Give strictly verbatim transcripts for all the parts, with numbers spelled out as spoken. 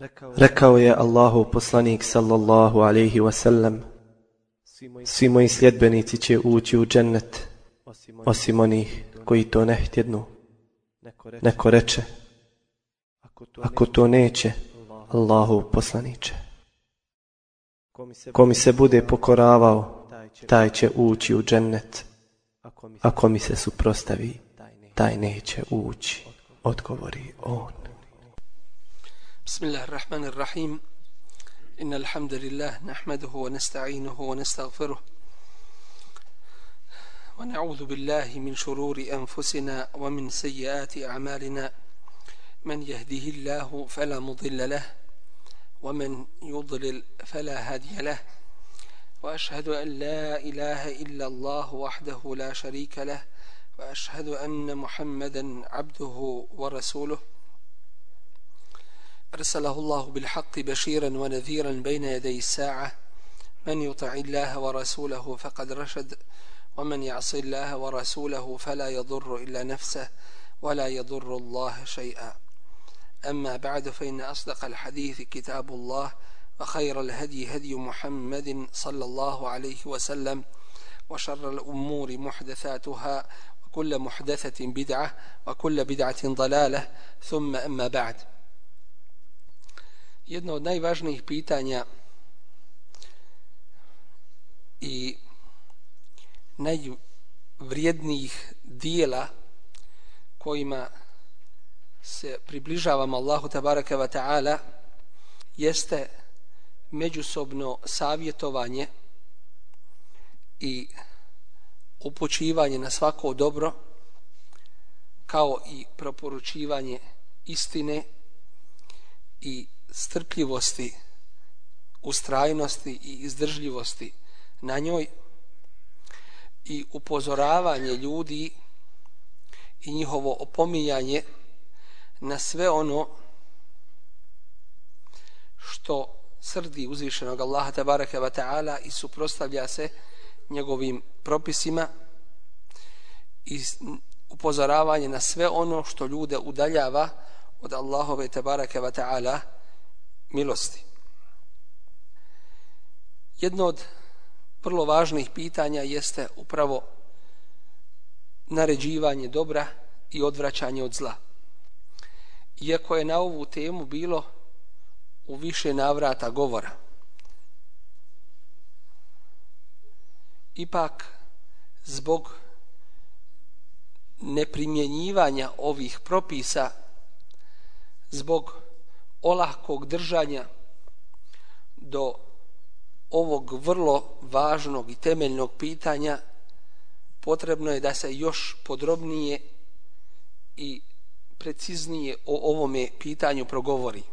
Rekao je Allahov poslanik sallallahu alejhi ve sellem: svi moji sljedbenici će ući u džennet, osim onih koji to ne htjednu. Neko reče: ako to neće, Allahov poslaniče, ko mi se bude pokoravao, taj će ući u džennet, ako mi se suprotstavi, taj neće ući, odgovori on. Bismillahirrahmanirrahim. Innal hamdalillah nahmaduhu wa nasta'inuhu wa nastaghfiruh wa na'udhu billahi min shururi anfusina wa min sayyiati a'malina. Man yahdihillahu fala mudilla lahu wa man yudlil fala hadiya lahu. Wa ashhadu an la ilaha illa Allah wahdahu la sharika lahu wa ashhadu anna Muhammadan 'abduhu wa rasuluhu. أرسله الله بالحق بشيرا ونذيرا بين يدي الساعة. من يطع الله ورسوله فقد رشد ومن يعص الله ورسوله فلا يضر إلا نفسه ولا يضر الله شيئا. أما بعد فإن أصدق الحديث كتاب الله وخير الهدي هدي محمد صلى الله عليه وسلم وشر الأمور محدثاتها وكل محدثة بدعة وكل بدعة ضلالة ثم أما بعد. Jedno od najvažnijih pitanja i najvrijednijih dijela kojima se približavamo Allahu tabaraka wa ta'ala jeste međusobno savjetovanje i upućivanje na svako dobro, kao i proporučivanje istine i strpljivosti, ustrajnosti i izdržljivosti na njoj, i upozoravanje ljudi i njihovo opominjanje na sve ono što srdi uzvišenog Allaha tabaraka wa ta'ala i suprotstavlja se njegovim propisima, i upozoravanje na sve ono što ljude udaljava od Allahove tabaraka wa ta'ala milosti. Jedno od vrlo važnih pitanja jeste upravo naređivanje dobra i odvraćanje od zla. Iako je na ovu temu bilo u više navrata govora, ipak zbog neprimjenjivanja ovih propisa, zbog olahkog držanja do ovog vrlo važnog i temeljnog pitanja, potrebno je da se još podrobnije i preciznije o ovome pitanju progovori.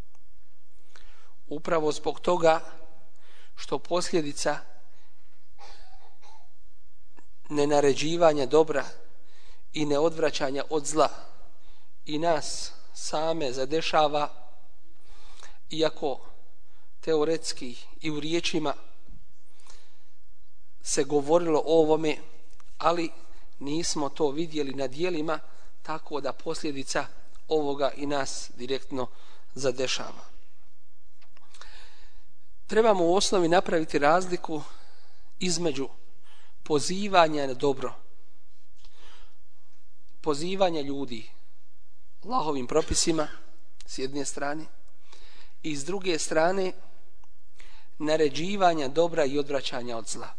Upravo zbog toga što posljedica nenaređivanja dobra i neodvraćanja od zla i nas same zadešava, iako teoretski i u riječima se govorilo o ovome, ali nismo to vidjeli na djelima, tako da posljedica ovoga i nas direktno zadešava. Trebamo u osnovi napraviti razliku između pozivanja na dobro, pozivanja ljudi Allahovim propisima s jedne strane, i s druge strane naređivanja dobra i odvraćanja od zla.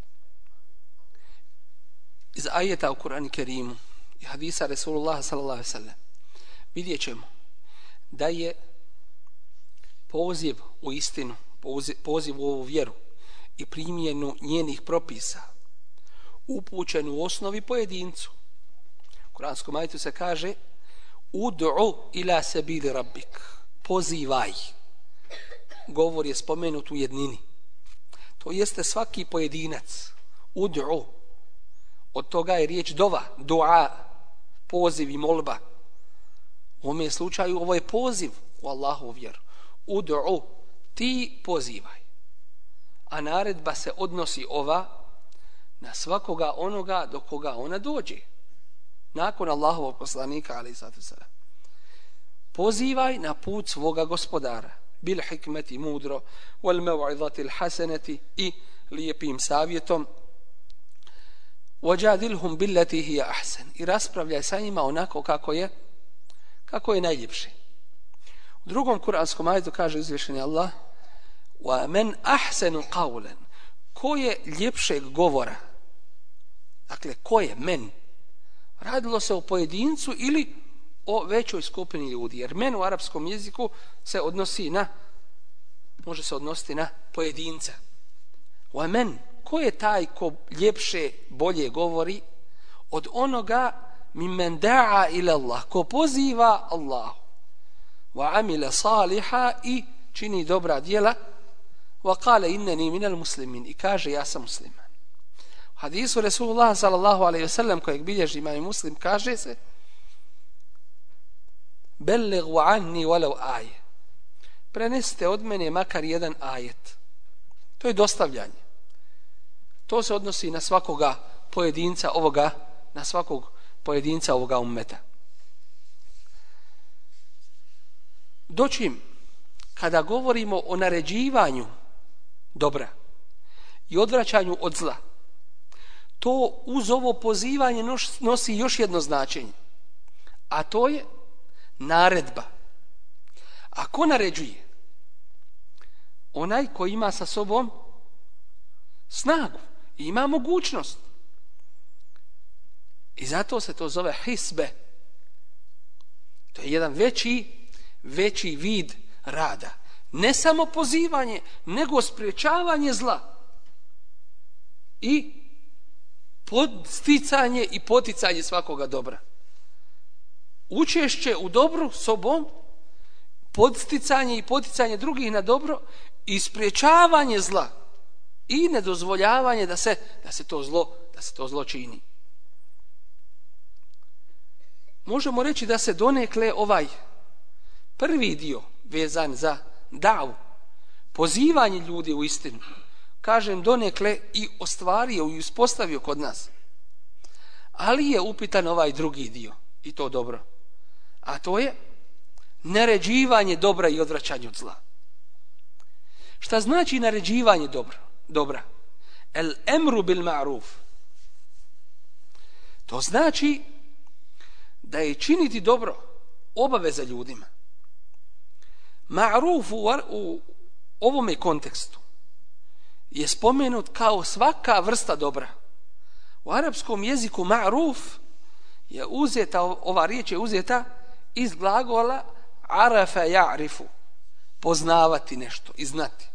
Iz ajeta u Kur'anu Kerimu i hadisa Rasulullah sallallahu alejhi ve sellem vidjet ćemo da je poziv u istinu, poziv u ovu vjeru i primjenu njenih propisa upućen u osnovi pojedincu. U Kur'anskom ajetu se kaže: ud'u ila sabili rabbik, pozivaj. Govor je spomenut u jednini. To jeste svaki pojedinac. Ud'u, od toga je riječ dova, dua, poziv i molba. U ovom slučaju ovo je poziv u Allahovu vjeru. Ud'u, ti pozivaj. A naredba se odnosi ova na svakoga onoga do koga ona dođe. Nakon Allahovog poslanika, alejhi salatu vesselam. pozivaj na put svoga gospodara. Bil hikmeti mudro, wal mev'izati haseneti i lijepim savjetom. Wajadilhum billati hiya ahsan. I raspravljaj sa njima onako kako je kako je najljepše. U drugom kuranskom ajetu kaže uzvišeni Allah: "Wa man ahsanu qawlan." Ko je ljepšeg govora? Dakle, ko je men? Radilo se o pojedincu ili o većoj skupini ljudi, jer men u arapskom jeziku se odnosi na, može se odnositi na pojedinca. Wa men, ko je taj ko ljepše, bolje govori od onoga mimmen da'a ila Allah, ko poziva Allahu, wa amila saliha i čini dobra djela, wa qala innani minal muslimin, i kaže ja sam musliman. U hadisu Resulullah sallallahu alejhi ve sellem kojeg bilježi imam Muslim kaže se: "Bellighu anni walau aje." Prenesite od mene makar jedan ajet. To je dostavljanje. To se odnosi na svakoga pojedinca ovoga, na svakog pojedinca ovoga ummeta. Dočim, kada govorimo o naređivanju dobra i odvraćanju od zla, to uz ovo pozivanje nosi još jedno značenje, a to je naredba. A ko naređuje? Onaj koji ima sa sobom snagu i ima mogućnost. I zato se to zove hisbe. To je jedan veći, veći vid rada. Ne samo pozivanje, nego spriječavanje zla. I podsticanje i poticanje svakoga dobra. Učešće u dobru sobom, podsticanje i poticanje drugih na dobro i spriječavanje zla i nedozvoljavanje da se, da se to zlo, da se to zlo čini. Možemo reći da se donekle ovaj prvi dio vezan za davu, pozivanje ljudi u istinu, kažem donekle i ostvario i uspostavio kod nas. Ali je upitan ovaj drugi dio, i to dobro. A to je naređivanje dobra i odvraćanje od zla. Šta znači naređivanje dobra? Dobra. El emru bil ma'ruf. To znači da je činiti dobro obaveza ljudima. Ma'ruf u, u ovome kontekstu je spomenut kao svaka vrsta dobra. U arapskom jeziku ma'ruf je uzeta, ova riječ je uzeta iz glagola arafa ja'rifu, poznavati nešto i znati.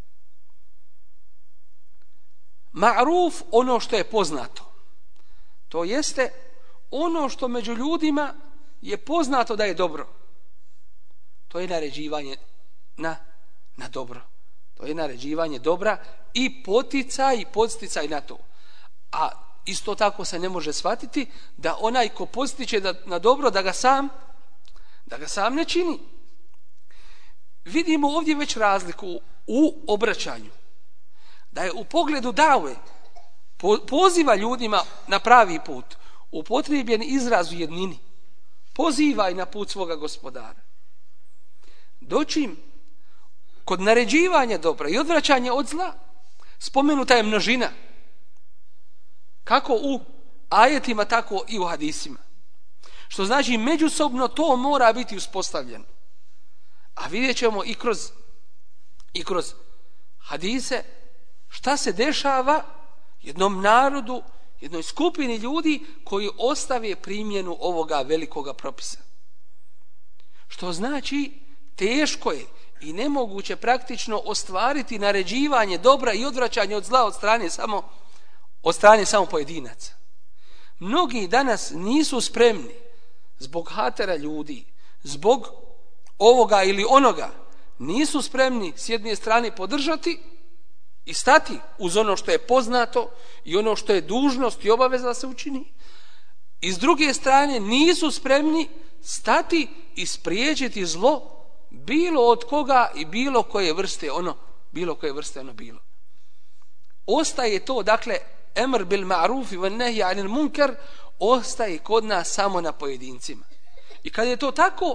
Ma'ruf, ono što je poznato. To jeste ono što među ljudima je poznato da je dobro. To je naređivanje na, na dobro. To je naređivanje dobra i poticaj i podsticaj na to. A isto tako se ne može shvatiti da onaj ko postiče da, na dobro, da ga sam da ga sam ne čini. Vidimo ovdje već razliku u obraćanju. Da je u pogledu dave, po, poziva ljudima na pravi put, upotrebljen izraz u jednini. Pozivaj na put svoga gospodara. Dočim, kod naređivanja dobra i odvraćanja od zla, spomenuta je množina. Kako u ajetima, tako i u hadisima. Što znači međusobno to mora biti uspostavljeno. A vidjet ćemo i kroz, i kroz hadise šta se dešava jednom narodu, jednoj skupini ljudi koji ostave primjenu ovoga velikoga propisa. Što znači teško je i nemoguće praktično ostvariti naređivanje dobra i odvraćanje od zla od strane samo, od strane samo pojedinaca. Mnogi danas nisu spremni zbog hatera ljudi, zbog ovoga ili onoga, nisu spremni s jedne strane podržati i stati uz ono što je poznato i ono što je dužnost i obaveza da se učini. I s druge strane nisu spremni stati i spriječiti zlo bilo od koga i bilo koje vrste ono, bilo koje vrste ono bilo. Ostaje to, dakle, emr bil ma'ruf i nahy anil munkar, ostaje kod nas samo na pojedincima. I kad je to tako,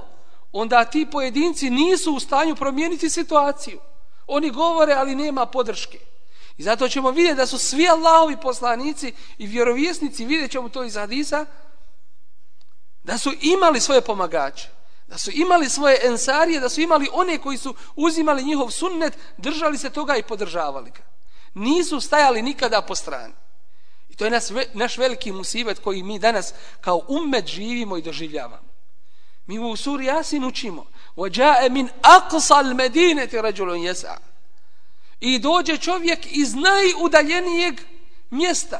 onda ti pojedinci nisu u stanju promijeniti situaciju. Oni govore, ali nema podrške. I zato ćemo vidjeti da su svi Allahovi poslanici i vjerovjesnici, vidjet ćemo to iz hadisa, da su imali svoje pomagače, da su imali svoje ensarije, da su imali one koji su uzimali njihov sunnet, držali se toga i podržavali ga. Nisu stajali nikada po strani. I to je naš, naš veliki musibet koji mi danas kao ummet živimo i doživljavamo. Mi u suri Jasin učimo وَجَاءَ مِنْ أَقْصَى الْمَدِينَةِ رَجُلٌ يَسْعَى. I dođe čovjek iz najudaljenijeg mjesta,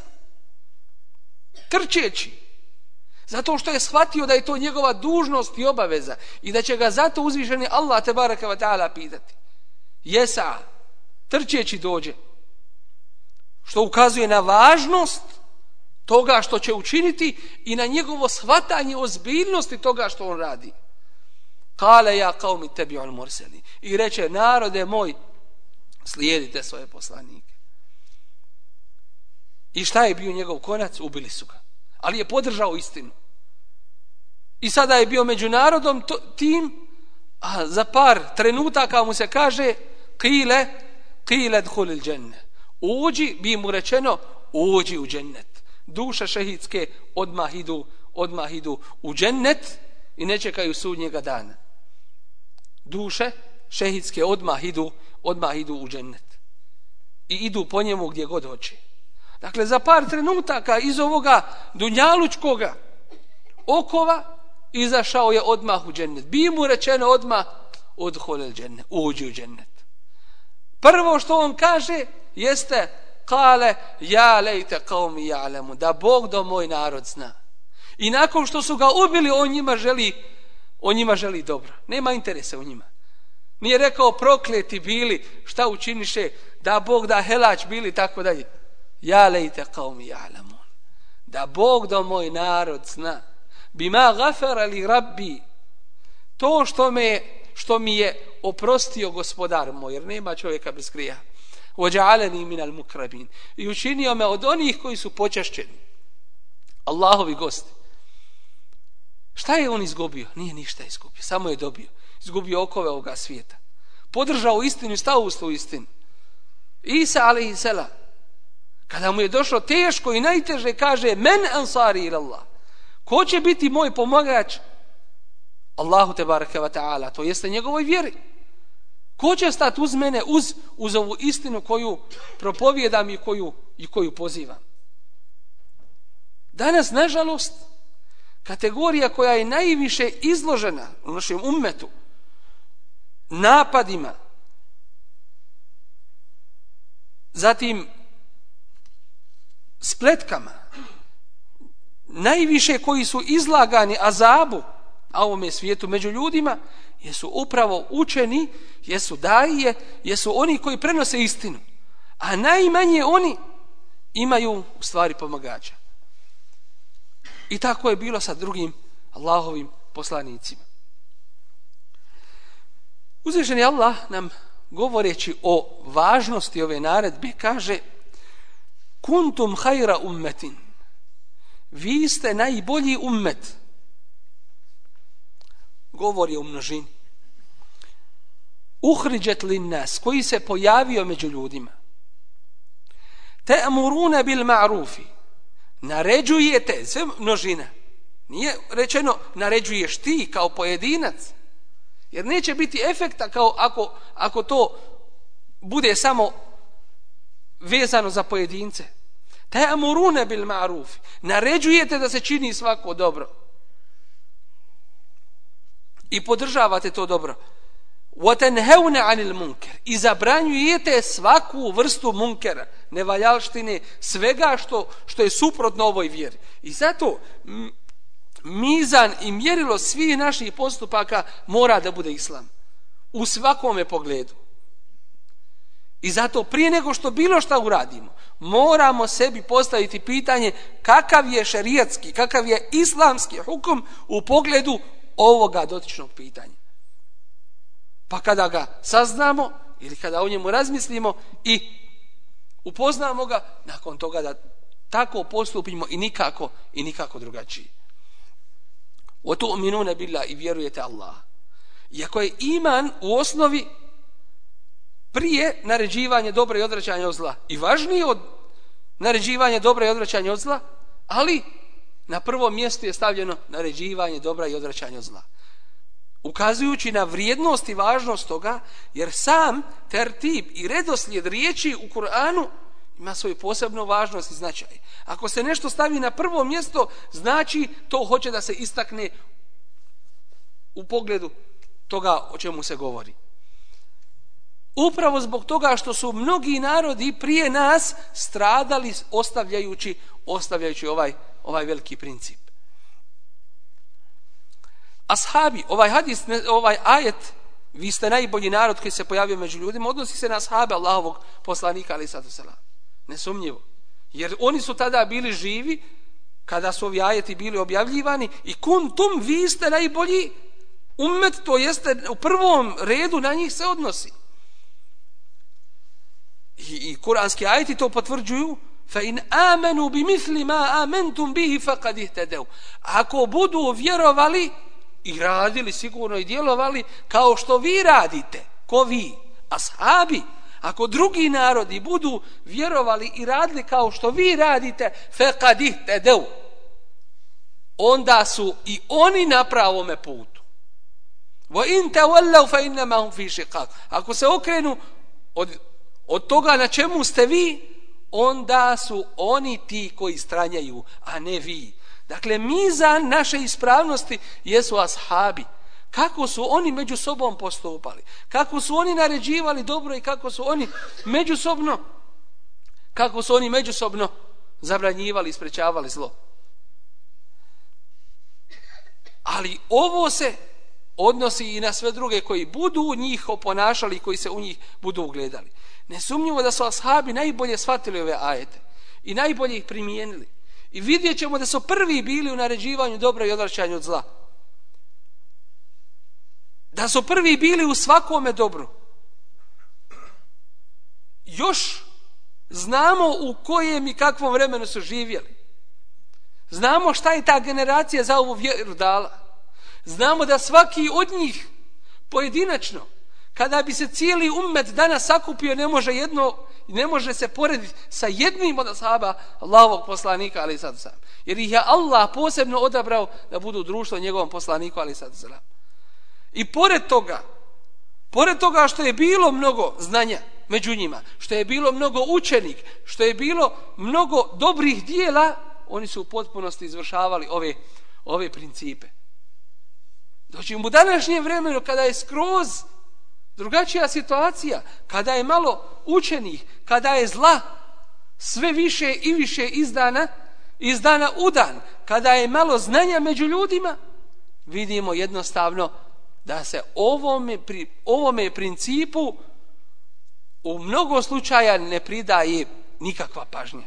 trčeći, zato što je shvatio da je to njegova dužnost i obaveza i da će ga zato uzvišeni Allah tebaraka wa ta'ala pitati. Jesa, trčeći dođe, što ukazuje na važnost toga što će učiniti i na njegovo shvatanje ozbiljnosti toga što on radi. Kale ja qaumi tabi'ul mursalin. I reče, narode moj, slijedite svoje poslanike. I šta je bio njegov konac? Ubili su ga. Ali je podržao istinu. I sada je bio među narodom to, tim, a za par trenutaka mu se kaže qile, qile dkhulil dženne. Uđi, bi mu rečeno, uđi u džennet. Duše šehidske odmah idu, odmah idu u džennet i ne čekaju sudnjega dana. Duše šehidske odmah idu, odmah idu u džennet. I idu po njemu gdje god hoće. Dakle, za par trenutaka iz ovoga dunjalučkoga okova izašao je odmah u džennet. Bi mu rečeno odmah udkhulil džennet, uđi u džennet. Prvo što on kaže jeste kale ja lejte qaumi ja'lamu, da Bog do moj narod zna. I nakon što su ga ubili, on njima želi, on njima želi dobro. Nema interesa u njima. Nije rekao prokleti bili, šta učiniše, da Bog da helać bili, tako dalje. Ja lejte qaumi ja'lamu, da Bog do moj narod zna. Bima gafara li rabbi, to što me što mi je oprostio gospodar moj, jer nema čovjeka bez grijeha. وَجَعَلَنِي مِنَ الْمُكْرَبِينَ. I učinio me od onih koji su počašćeni. Allahovi gosti. Šta je on izgubio? Nije ništa izgubio, samo je dobio. Izgubio okove ovoga svijeta. Podržao istinu i stao uz tu istinu. Isa alejhi selam, kada mu je došlo teško i najteže, kaže men ansari ila Allah. Ko će biti moj pomagač? Allahu tebareke ve taala, to jeste njegovoj vjeri. Ko će stati uz mene, uz, uz ovu istinu koju propovijedam i koju, i koju pozivam? Danas, nažalost, kategorija koja je najviše izložena u našem ummetu napadima, zatim spletkama, najviše koji su izlagani azabu a ovome svijetu među ljudima, jesu upravo učeni, jesu daije, jesu oni koji prenose istinu. A najmanje oni imaju u stvari pomagača. I tako je bilo sa drugim Allahovim poslanicima. Uzvišeni Allah nam, govoreći o važnosti ove naredbe, kaže kuntum hajra ummetin, vi ste najbolji ummet. Govori o množini. Uhriđet lin nas, koji se pojavio među ljudima. Ta'muruna bil ma'rufi, naređujete, sve množina. Nije rečeno naređuješ ti kao pojedinac, jer neće biti efekta kao ako, ako to bude samo vezano za pojedince. Ta'muruna bil ma'rufi, naređujete da se čini svako dobro i podržavate to dobro. وَتَنْهَوْنَ عَنِ الْمُنْكَرِ, i zabranjujete svaku vrstu munkera, nevaljalštine, svega što, što je suprotno ovoj vjeri. I zato mizan i mjerilo svih naših postupaka mora da bude islam. U svakome pogledu. I zato prije nego što bilo šta uradimo, moramo sebi postaviti pitanje kakav je šerijatski, kakav je islamski hukum u pogledu ovoga dotičnog pitanja. Pa kada ga saznamo ili kada o njemu razmislimo i upoznamo ga, nakon toga da tako postupimo i nikako i nikako drugačije. Wa tu'minuna billah, i vjerujete Allah. Iako je iman u osnovi prije naređivanje dobra i odvraćanja od zla i važnije od naređivanja dobra i odvraćanja od zla, ali na prvom mjestu je stavljeno naređivanje dobra i odvraćanja od zla. Ukazujući na vrijednost i važnost toga, jer sam tertib i redoslijed riječi u Kur'anu ima svoju posebnu važnost i značaj. Ako se nešto stavi na prvo mjesto, znači to hoće da se istakne u pogledu toga o čemu se govori. Upravo zbog toga što su mnogi narodi prije nas stradali ostavljajući, ostavljajući ovaj, ovaj veliki princip. Ashabi, ovaj hadis, ovaj ajet, vi ste najbolji narod koji se pojavio među ljudima, odnosi se na ashabe Allahovog poslanika, alejhi salatu vesselam. Nesumnjivo. Jer oni su tada bili živi kada su ovi ajeti bili objavljivani i kuntum, vi ste najbolji ummet, to jeste u prvom redu na njih se odnosi. I, i kuranski ajeti to potvrđuju. Fa in amanu bimithli ma amantum bihi faqad ihtadaw. Ako budu vjerovali i radili sigurno i djelovali kao što vi radite, ko vi, ashabi, ako drugi narodi budu vjerovali i radili kao što vi radite, faqad ihtadaw, onda su i oni na pravome putu. Wa in tawallaw fa innama hum fi shiqaq. Ako se okrenu od, od toga na čemu ste vi, onda su oni ti koji stranjaju, a ne vi. Dakle, mizan naše ispravnosti jesu ashabi. Kako su oni među sobom postupali, kako su oni naređivali dobro i kako su oni međusobno kako su oni međusobno zabranjivali i sprečavali zlo. Ali ovo se odnosi i na sve druge koji budu u njih oponašali i koji se u njih budu ugledali. Nesumnjivo da su ashabi najbolje shvatili ove ajete i najbolje ih primijenili. I vidjet ćemo da su prvi bili u naređivanju dobra i odvraćanju od zla. Da su prvi bili u svakome dobru. Još znamo u kojem i kakvom vremenu su živjeli. Znamo šta je ta generacija za ovu vjeru dala. Znamo da svaki od njih pojedinačno, kada bi se cijeli ummet danas sakupio, ne može jedno, ne može se porediti sa jednim od ashaba Allahovog poslanika, alejhi salatu vesselam. Jer ih je Allah posebno odabrao da budu društvo njegovom poslaniku, alejhi salatu vesselam. I pored toga, pored toga što je bilo mnogo znanja među njima, što je bilo mnogo učenik, što je bilo mnogo dobrih dijela, oni su u potpunosti izvršavali ove, ove principe. Doći u današnjem vremenu kada je skroz drugačija situacija, kada je malo učenih, kada je zla sve više i više iz dana, iz dana u dan, kada je malo znanja među ljudima, vidimo jednostavno da se ovome, ovome principu u mnogo slučaja ne pridaje nikakva pažnja.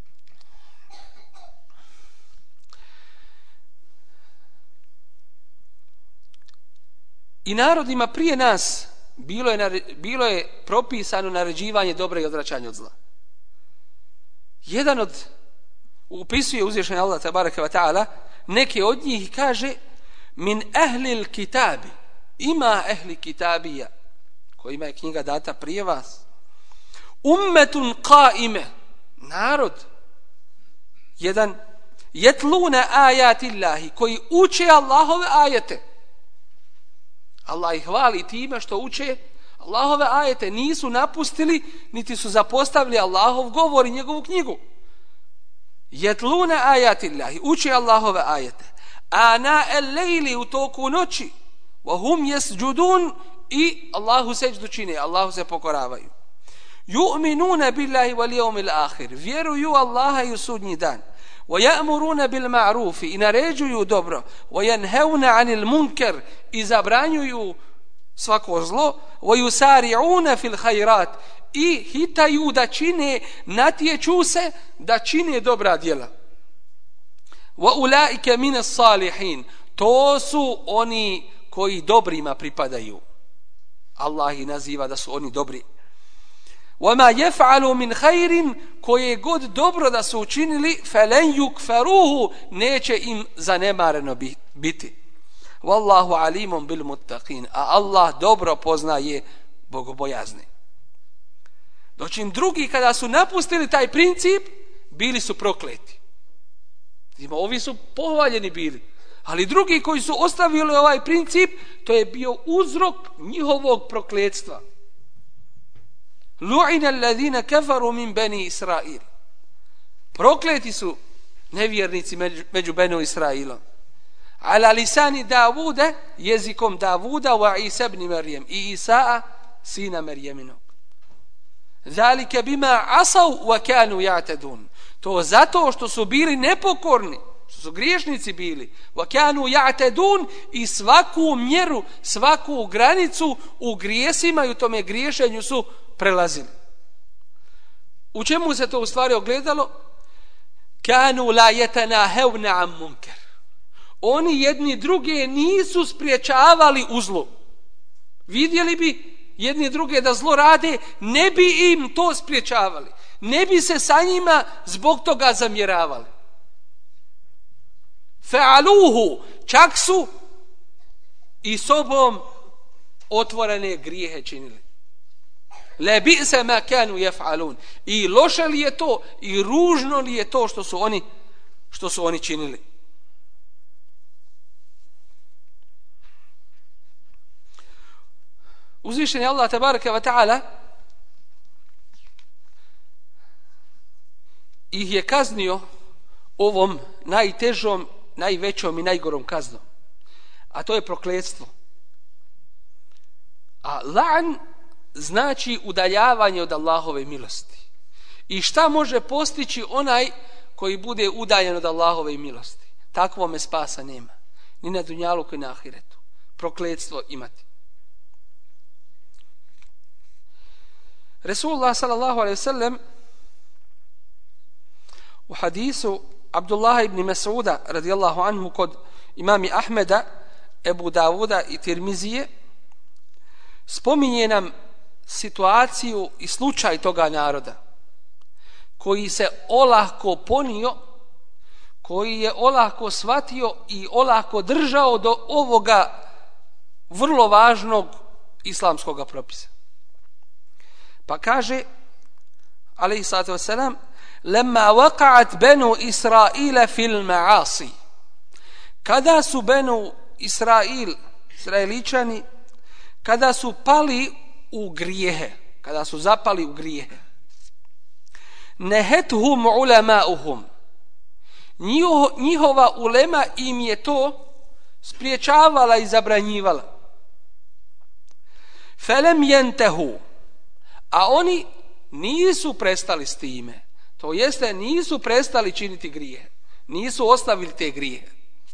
I narodima prije nas bilo je, bilo je propisano naređivanje dobra i odvraćanje od zla. Jedan od, upisuje uzvišeni Allah tabaraka wa ta'ala, neke od njih kaže min ahlil kitabi, ima ehli kitabija, kojima je knjiga data prije vas, ummetun qaime, narod, jedan, jetluna ajatillahi, koji uče Allahove ajete. Allah ih hvali time što uče Allahove ajete, nisu napustili niti su zapostavili Allahov govor i njegovu knjigu. Jetluna ajatillahi, uče Allahove ajete, ana el-lejli, u toku noći, wa hum yasjudun, i Allahu seđdu čine, Allahu se pokoravaju. Yu'minuna billahi wal yawmil akhir, vjeruju Allaha i u sudnji dan. Wa ya'muruna bil ma'ruf, i naređuju dobro. Wa yanhauna 'anil munkar, i zabranjuju svako zlo. Wa yusari'una fil khairat, i hitaju da čine, natječu se da čine dobra djela. Wa ulaika minas salihin, to su oni koji dobrima pripadaju. Allah ih naziva da su oni dobri. وَمَا يَفْعَلُوا مِنْ خَيْرٍ, koje god dobro da su učinili, فَلَنْ يُكْفَرُوهُ, neće im zanemareno biti. Wallahu alimun bil muttaqin. A Allah dobro poznaje bogobojazne. Dočim drugi kada su napustili taj princip, bili su prokleti. Ovi su pohvaljeni bili. Ali drugi koji su ostavili ovaj princip, to je bio uzrok njihovog prokletstva. Lu'ina alladhina kafaru min bani Israil. Prokleti su nevjernici među, među Benu Israilom. Ala lisani Davuda, jezikom Davuda, wa Isa ibn Marijem, i Isaa, sina Marijeminog. Zalike bima asav wa kanu ya'tadun. To zato što su bili nepokorni, što su griješnici bili, wa kanu ya'tadun, i svaku mjeru, svaku granicu u grijesima i u tome griješenju su prelazili. U čemu se to u stvari ogledalo? Kanu la yatanahawna an munkar. Oni jedni druge nisu spriječavali u zlu. Vidjeli bi jedni druge da zlo rade, ne bi im to spriječavali. Ne bi se sa njima zbog toga zamjeravali. Fa'aluhu, čak su i sobom otvorene grijehe činili. Le bi'sa ma kanu yaf'alun. I loše li je to, i ružno li je to što su oni, što su oni činili. Uzvišeni Allah tabaraka wa ta'ala ih je kaznio ovom najtežom, najvećom i najgorom kaznom. A to je prokletstvo. A la'n znači udaljavanje od Allahove milosti. I šta može postići onaj koji bude udaljen od Allahove milosti? Takvome spasa nema. Ni na dunjaluku ni na ahiretu. Prokletstvo imati. Resulullah sallallahu alaihi sallam u hadisu Abdullah ibn Mas'uda radijallahu anhu kod imami Ahmeda, Ebu Davuda i Tirmizije spominje nam situaciju i slučaj toga naroda koji se olahko ponio, koji je olahko shvatio i olahko držao do ovoga vrlo važnog islamskog propisa. Pa kaže alejhi salatu vesselam: "Lamma waqa'at banu Israila fil ma'asi." Kada su banu Israil, Israeličani, kada su pali u grijehe, kada su zapali u grijehe, nehethum ulama'uhum, njihova ulema im je to spriječavala i zabranjivala. Felem jentehu, a oni nisu prestali s time. To jeste, nisu prestali činiti grije. Nisu ostavili te grije.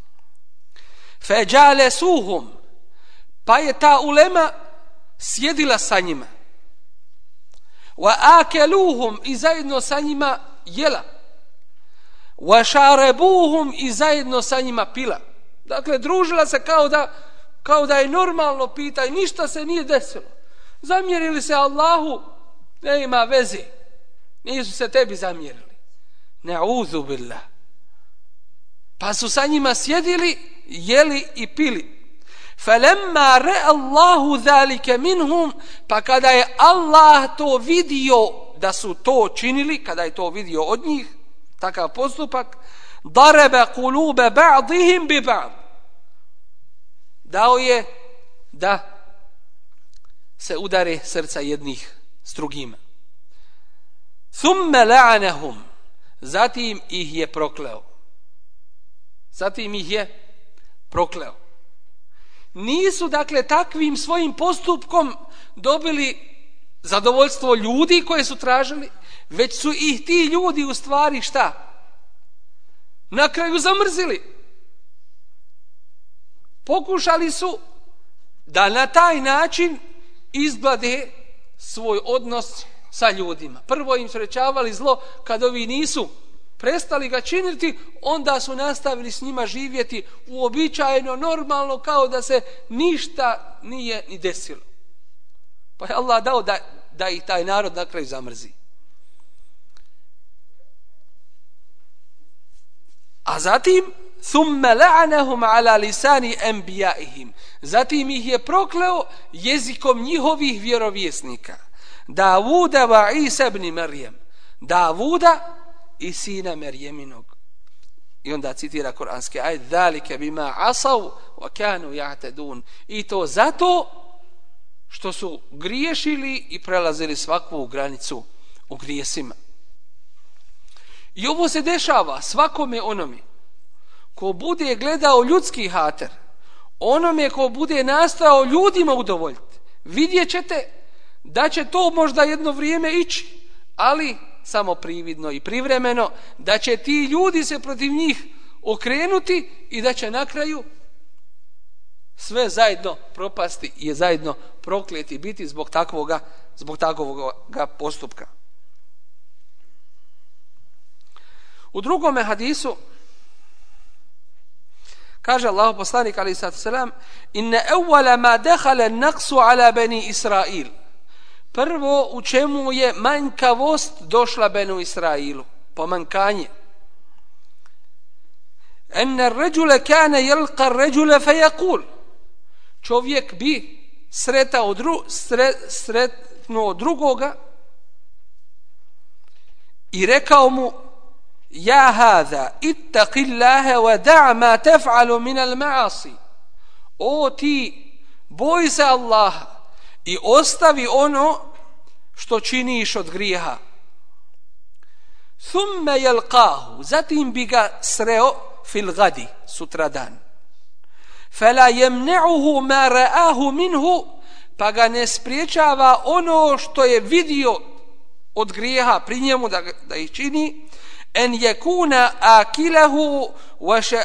Feđale suhum, pa je ta ulema sjedila sa njima. Wa akeluhum, i zajedno sa njima jela. Wa šarebuhum, i zajedno sa njima pila. Dakle, družila se kao da, kao da je normalno pita i ništa se nije desilo. Zamjerili se Allahu, ne ima veze. Nisu se tebi zamjerili. Na'udhu billah. Pa su sa njima sjedili, jeli i pili. Falemma re Allahu zalike minhum, pa kada je Allah to vidio da su to činili, kada je to vidio od njih, takav postupak, darebe kulube ba'dihim bi ba'd. Dao je da se udare srca jednih s drugima. Thumme la'anahum, zatim ih je prokleo. Zatim ih je prokleo. Nisu, dakle, takvim svojim postupkom dobili zadovoljstvo ljudi koje su tražili, već su ih ti ljudi u stvari šta? Na kraju zamrzili. Pokušali su da na taj način izglade svoj odnos sa ljudima. Prvo im srećavali zlo kad ovi nisu prestali ga činiti, onda su nastavili s njima živjeti uobičajeno, normalno, kao da se ništa nije ni desilo. Pa je Allah dao da, da ih taj narod na kraju zamrzi. A zatim thumma la'anahum ala lisani anbiya'ihim. Zatim ih je prokleo jezikom njihovih vjerovjesnika. Davuda wa Isa ibn Maryam. Davuda i sina Merjeminog. I onda citira kuranski ajet: "Zalika bima asaw wa kanu ya'tadun." I to zato što su griješili i prelazili svaku granicu u grijesima. I ovo se dešava svakome onome ko bude gledao ljudski hater, onome ko bude nastao ljudima udovoljiti. Vidjet ćete da će to možda jedno vrijeme ići, ali samo prividno i privremeno, da će ti ljudi se protiv njih okrenuti i da će na kraju sve zajedno propasti i zajedno prokleti biti zbog takvoga, zbog takvoga postupka. U drugome hadisu kaže Allahu poslanik alejhi salatu selam: "Inna awwala ma dakhala an-naqsu ala bani Israil." Prvo u čemu je manjkavost došla Benu Israilu, pomankanje. "Anna ar-rajula kana yalqa ar-rajula fa yaqul." Čovjek bi sretao dru, sre, sretnuo drugoga i rekao mu: "Ja hada, ittaqillaha wa da' ma taf'alu min al-ma'asi." O ti, boj se Allaha i ostavi ono što činiš od grijeha. Thumma yalqahu, zatim bi ga sreo fil gadi, sutradan. Fala yamna'uhu ma ra'ahu minhu, pa ga ne spriječava ono što je vidio od grijeha pri njemu da, da ih čini. En yakuna akilahu wa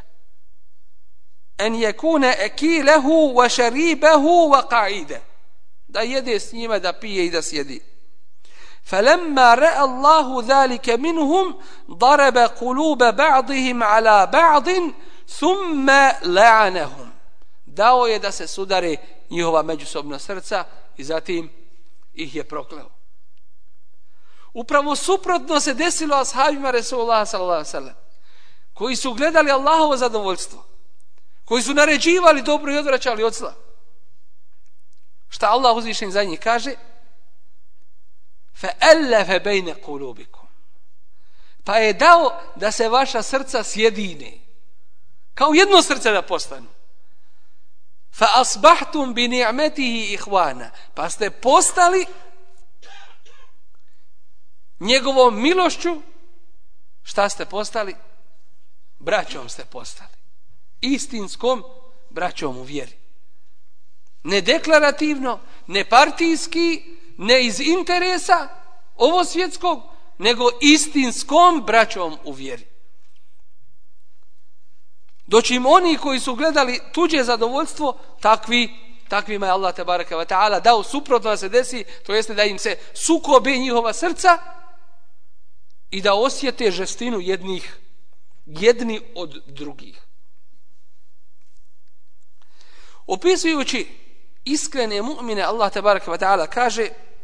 en yakuna akilahu wa sharibahu wa qa'ida, da jede s njima, da pije i da sjedi. فَلَمَّا رَأَ اللَّهُ ذَلِكَ مِنْهُمْ ضَرَبَ قُلُوبَ بَعْضِهِمْ عَلَى بَعْضٍ ثُمَّ لَعَنَهُمْ. Dao je da se sudare njihova međusobna srca i zatim ih je prokleo. Upravo suprotno se desilo ashabima Resulullah sallallahu alejhi ve sellem, koji su gledali Allahovo zadovoljstvo, koji su naređivali dobro i odvraćali od zla. Šta Allah uzvišen za njih kaže? فَأَلَّفَ بَيْنَ قُلُوبِكُمْ. Pa je dao da se vaša srca sjedine, kao jedno srce da postanu. فَأَصْبَحْتُمْ بِنِعْمَتِهِ إِخْوَانَ. Pa ste postali njegovom milošću, šta ste postali? Braćom ste postali. Istinskom braćom u vjeri. Ne deklarativno, ne partijski, ne iz interesa ovo svjetskog, nego istinskom braćom u vjeri. Dočim oni koji su gledali tuđe zadovoljstvo, takvi, takvima je Allah tebareke ve taala dao suprotno da se desi, to jeste da im se sukobe njihova srca i da osjete žestinu jednih, jedni od drugih. Opisujući iskrene mu'mine, Allah tebareke ve taala kaže: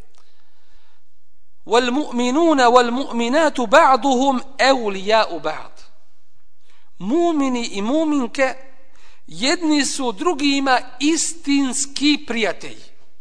وَالْمُؤْمِنُونَ وَالْمُؤْمِنَاتُ بَعْضُهُمْ أَوْلِيَاءُ بَعْض. Mumini i muminke jedni su drugima istinski prijatelji.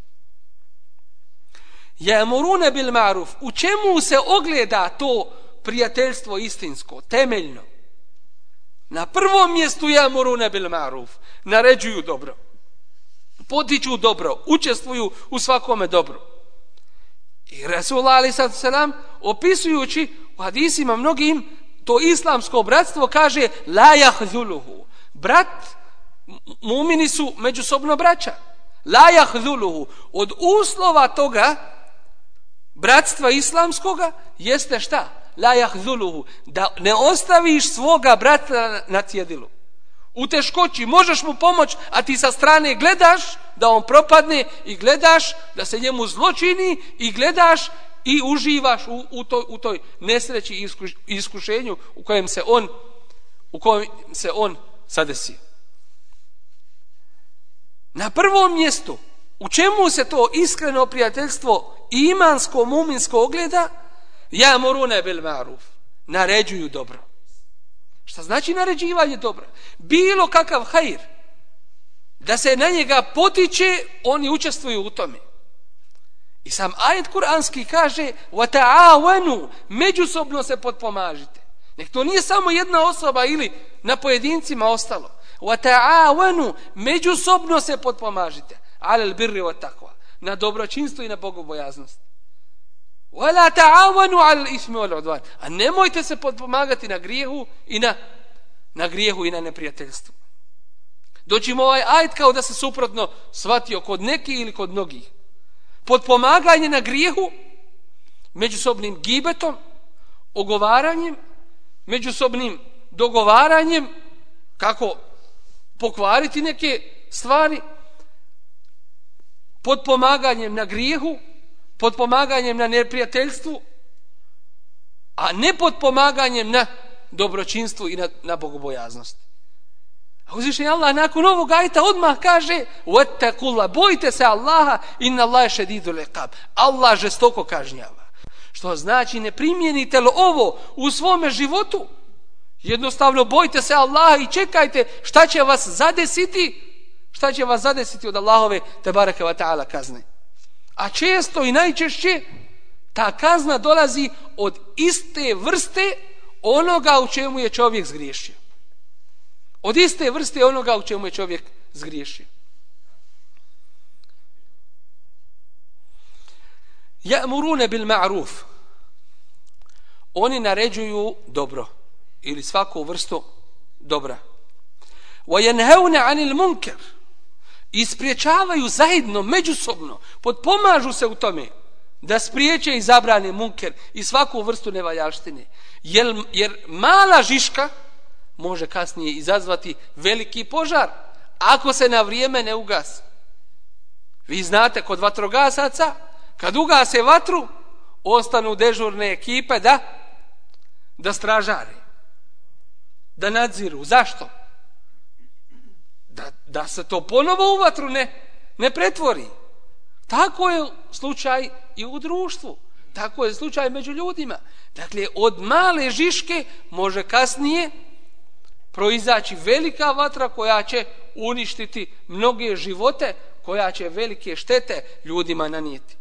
يَأْمُرُونَ بِالْمَعْرُوفِ. U čemu se ogleda to prijateljstvo istinsko, temeljno? Na prvom mjestu يَأْمُرُونَ بِالْمَعْرُوفِ. Naređuju dobro, potiču dobro, učestvuju u svakome dobru. I Resulullah alejhi salatu selam, opisujući u hadisima mnogim to islamsko bratstvo, kaže: la yahzuluhu. Brat, mu'mini su međusobno braća. La yahzuluhu. Od uslova toga bratstva islamskoga jeste šta? La yahzuluhu. Da ne ostaviš svoga brata na cjedilu. U teškoći možeš mu pomoći, a ti sa strane gledaš da on propadne i gledaš da se njemu zločini i gledaš i uživaš u, u, toj, u toj nesreći i iskuš, iskušenju u kojem se on u kojem se on sadesio. Na prvom mjestu, u čemu se to iskreno prijateljstvo i imansko, muminsko ogleda? Ya'muruna bil ma'ruf. Naređuju dobro. Šta znači naređivanje dobra? Bilo kakav hajr, da se na njega potiče, oni učestvuju u tome. I sam ajet kuranski kaže وَتَعَاوَنُوا, međusobno se potpomažite. Nek to nije samo jedna osoba ili na pojedincima ostalo. وَتَعَاوَنُوا, međusobno se potpomažite. عَلَى الْبِرِّ وَالتَّقْوَى, na dobročinstvo i na bogobojaznost. وَلَا تَعَاوَنُوا عَلَى الْإِثْمِ وَالْعُدْوَانِ, a nemojte se potpomagati na grijehu i na, na grijehu i na neprijateljstvu. Doćemo ovaj ajet kao da se suprotno shvatio kod nekih ili kod mnogih. Potpomaganje na grijehu međusobnim gibetom, ogovaranjem, međusobnim dogovaranjem kako pokvariti neke stvari, potpomaganjem na grijehu, potpomaganjem na neprijateljstvu, a ne potpomaganjem na dobročinstvu i na, na bogobojaznost. A uzvišeni Allah nakon ovog ajeta odmah kaže وَتَّقُوا, bojite se Allaha, inna Allahe šedidul iqab, Allah žestoko kažnjava. Što znači ne primijenite li ovo u svome životu, jednostavno bojite se Allaha i čekajte šta će vas zadesiti, šta će vas zadesiti od Allahove tebareke ve taala kazne. A često i najčešće ta kazna dolazi od iste vrste onoga u čemu je čovjek zgriješio. Od iste vrste onoga u čemu je čovjek zgriješio. Ya'muruna bil ma'ruf, oni naređuju dobro ili svaku vrstu dobra. Wa yanhauna 'anil munkar, ispriječavaju zajedno, međusobno, potpomažu se u tome da spriječe i zabrane munker i svaku vrstu nevaljaštine. Jer, jer mala žiška može kasnije izazvati veliki požar ako se na vrijeme ne ugasi. Vi znate, kod vatrogasaca, kad ugase vatru, ostanu dežurne ekipe da da stražare, da nadziru. Zašto? Da, da se to ponovo u vatru ne, ne pretvori. Tako je slučaj i u društvu. Tako je slučaj među ljudima. Dakle, od male žiške može kasnije proizaći velika vatra koja će uništiti mnoge živote, koja će velike štete ljudima nanijeti.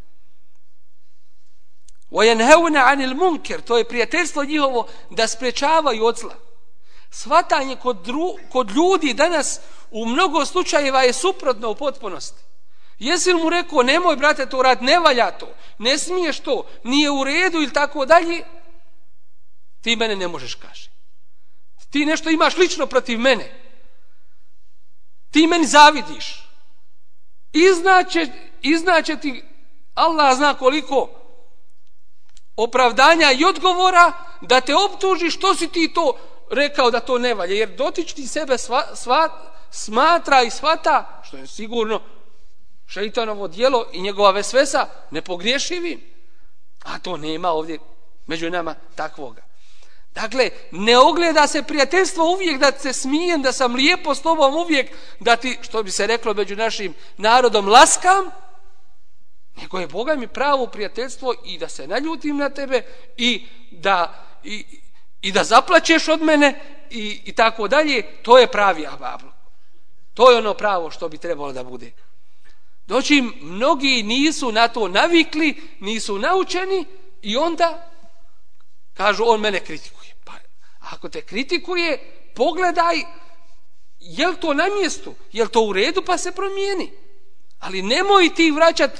وَيَنْهَوْنَ عَنِ الْمُنْكَرِ, to je prijateljstvo njihovo da sprečavaju od zla. Svatanje kod, dru, kod ljudi danas u mnogo slučajeva je suprotno u potpunosti. Jesi li mu rekao nemoj brate to rad, ne valja to, ne smiješ to, nije u redu ili tako dalje, ti mene ne možeš, kaže. Ti nešto imaš lično protiv mene. Ti meni zavidiš. Iznaće, iznaće ti Allah zna koliko opravdanja i odgovora da te optuži što si ti to rekao da to ne valja. Jer dotični sebe sva, sva, smatra i shvata, što je sigurno šeitanovo djelo i njegova vesvesa, nepogriješivim. A to nema ovdje među nama takvoga. Dakle, ne ogleda se prijateljstvo uvijek da se smijem, da sam lijepo s tobom uvijek, da ti, što bi se reklo među našim narodom, laskam, nego je Boga mi pravo prijateljstvo i da se naljutim na tebe i da, i, i da zaplačeš od mene i, i tako dalje. To je pravi ahbablo. To je ono pravo što bi trebalo da bude. Doći mnogi nisu na to navikli, nisu naučeni i onda kažu on mene kritikuje. Pa ako te kritikuje, pogledaj je li to na mjestu, je li to u redu, pa se promijeni. Ali nemoj ti vraćati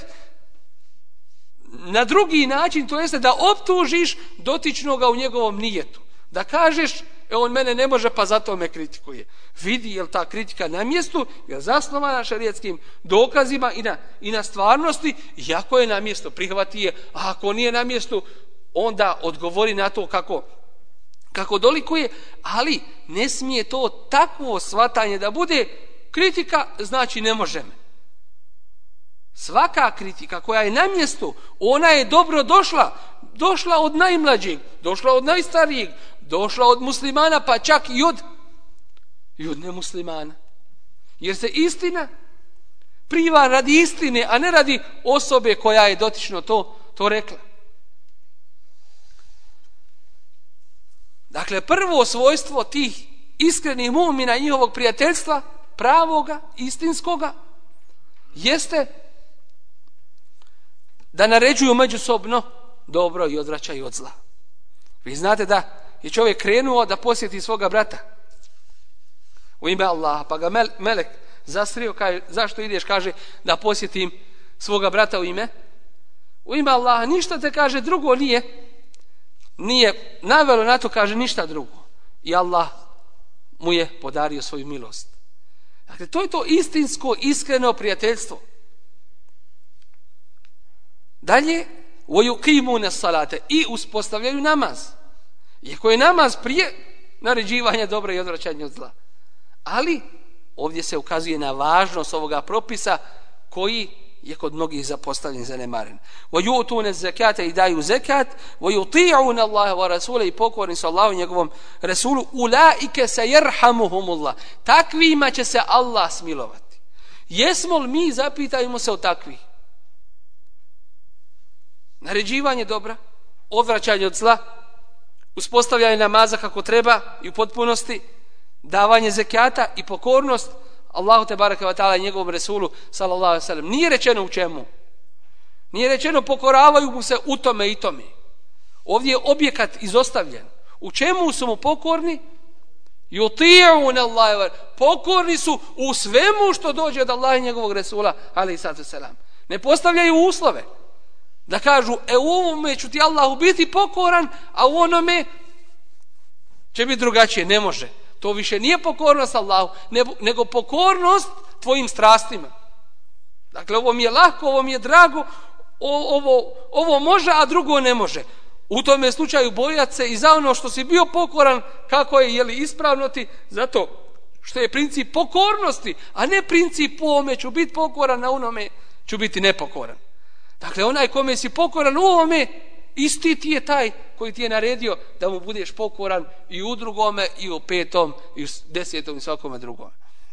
na drugi način, to jeste da optužiš dotičnoga u njegovom nijetu. Da kažeš, e, on mene ne može, pa zato me kritikuje. Vidi je li ta kritika na mjestu, je li zasnovana šerijetskim dokazima i na, i na stvarnosti, i ako je na mjestu, prihvati je, a ako nije na mjestu, onda odgovori na to kako, kako dolikuje, ali ne smije to takvo shvatanje da bude kritika, znači ne može me. Svaka kritika koja je na mjestu, ona je dobro došla, došla od najmlađeg, došla od najstarijeg, došla od muslimana, pa čak i od, i od nemuslimana. Jer se istina priva radi istine, a ne radi osobe koja je dotično to, to rekla. Dakle, prvo svojstvo tih iskrenih mu'mina i njihovog prijateljstva, pravoga, istinskoga, jeste da naređuju međusobno dobro i odvraćaju od zla. Vi znate da je čovjek krenuo da posjeti svoga brata u ime Allaha, pa ga melek zastrio, kaže, zašto ideš, kaže, da posjetim svoga brata u ime u ime Allaha. Ništa te, kaže, drugo nije nije navelo na to, kaže, ništa drugo. I Allah mu je podario svoju milost. Dakle, to je to istinsko, iskreno prijateljstvo. Dalje, وَيُقِيمُونَ الصَّلَاةَ, i uspostavljaju namaz. Iako je namaz prije naređivanja dobra i odvraćanja od zla. Ali, ovdje se ukazuje na važnost ovoga propisa koji je kod mnogih zapostavljen, zanemaren. وَيُؤْتُونَ الزَّكَاةَ, i daju zekat. وَيُطِيعُونَ اللَّهَ وَرَسُولَهُ, i pokorni su Allahu i njegovom Resulu. أُولَٰئِكَ سَيَرْحَمُهُمُ اللَّهُ, takvima će se Allah smilovati. Jesmo li mi, zapitajmo se, o takvih? Naređivanje dobra, odvraćanje od zla, uspostavljanje namaza kako treba i u potpunosti, davanje zekata i pokornost Allahu te bareke ve taala i njegovom Resulu sallallahu alejhi ve sellem. Nije rečeno u čemu. Nije rečeno pokoravaju mu se u tome i tome. Ovdje je objekat izostavljen. U čemu su mu pokorni? Yuti'un Allah, pokorni su u svemu što dođe od Allaha i njegovog Resula alejhi salatu selam. Ne postavljaju uslove da kažu, e u ovome ću ti Allahu biti pokoran, a u onome će biti drugačije. Ne može. To više nije pokornost Allahu, nego pokornost tvojim strastima. Dakle, ovo mi je lako, ovo mi je drago, o, ovo, ovo može, a drugo ne može. U tome slučaju bojat se i za ono što si bio pokoran, kako je, jeli ispravno ti, zato što je princip pokornosti, a ne princip u ovome ću biti pokoran, a onome ću biti nepokoran. Dakle, onaj kome si pokoran u ovome, isti ti je taj koji ti je naredio da mu budeš pokoran i u drugome, i u petom, i u desetom, i svakome drugome.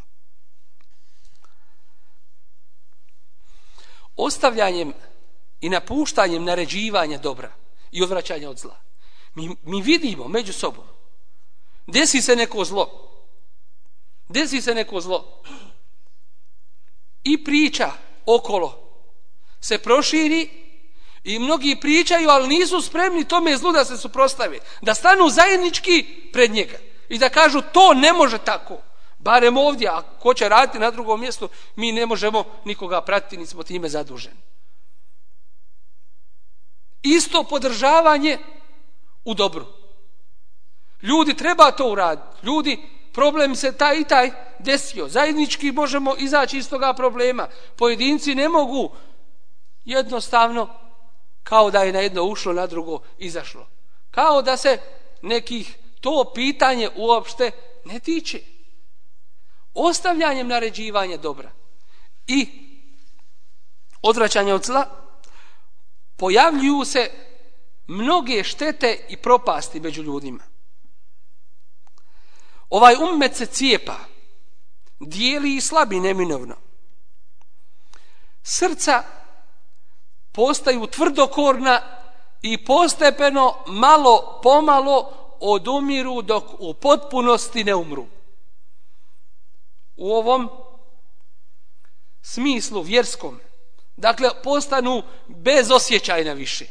Ostavljanjem i napuštanjem naređivanja dobra i odvraćanja od zla, mi, mi vidimo među sobom, desi se neko zlo, desi se neko zlo i priča okolo se proširi i mnogi pričaju, ali nisu spremni tome zlu da se suprotstave, da stanu zajednički pred njega i da kažu to ne može tako, barem ovdje, a ko će raditi na drugom mjestu, mi ne možemo nikoga pratiti, nismo time zaduženi. Isto podržavanje u dobru. Ljudi, treba to uraditi. Ljudi, problem se taj i taj desio, zajednički možemo izaći iz toga problema. Pojedinci ne mogu jednostavno, kao da je na jedno ušlo, na drugo izašlo. Kao da se nekih to pitanje uopšte ne tiče. Ostavljanjem naređivanja dobra i odvraćanja od zla pojavljuju se mnoge štete i propasti među ljudima. Ovaj ummet se cijepa, dijeli i slabi neminovno. Srca postaju tvrdokorna i postepeno, malo pomalo odumiru dok u potpunosti ne umru. U ovom smislu vjerskom, dakle, postanu bezosjećajna više.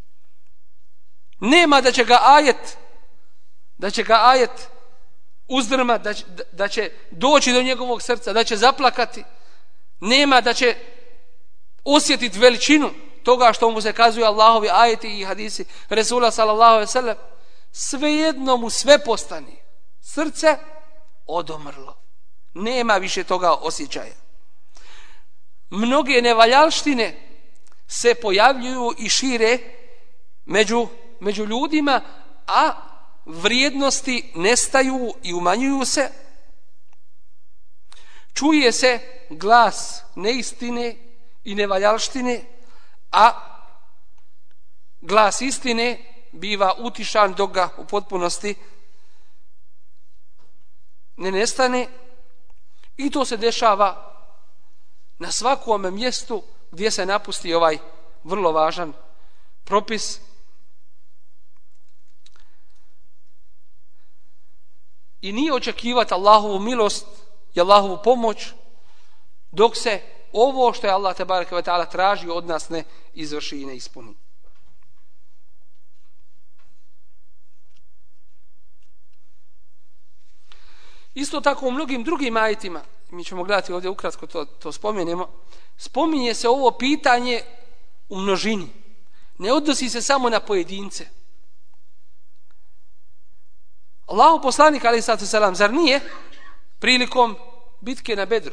Nema da će ga ajet da će ga ajet uzdrmat, da će, da će doći do njegovog srca, da će zaplakati. Nema da će osjetiti veličinu toga što mu se kazuju Allahovi ajeti i hadisi Resula sallallahu alejhi ve sellem. Svejedno mu sve postane. Srce odomrlo. Nema više toga osjećaja. Mnoge nevaljalštine se pojavljuju i šire među, među ljudima, a vrijednosti nestaju i umanjuju se. Čuje se glas neistine i nevaljalštine, a glas istine biva utišan dok ga u potpunosti ne nestane. I to se dešava na svakom mjestu gdje se napusti ovaj vrlo važan propis. i nije očekivati Allahovu milost i Allahovu pomoć dok se ovo što je Allah tebareke ve taala traži od nas ne izvrši i ne ispuni. Isto tako u mnogim drugim ajetima, mi ćemo gledati ovdje ukratko to, to spomenemo, spominje se ovo pitanje u množini. Ne odnosi se samo na pojedince. Allahu poslanik alejhi salatu selam zar nije prilikom bitke na Bedru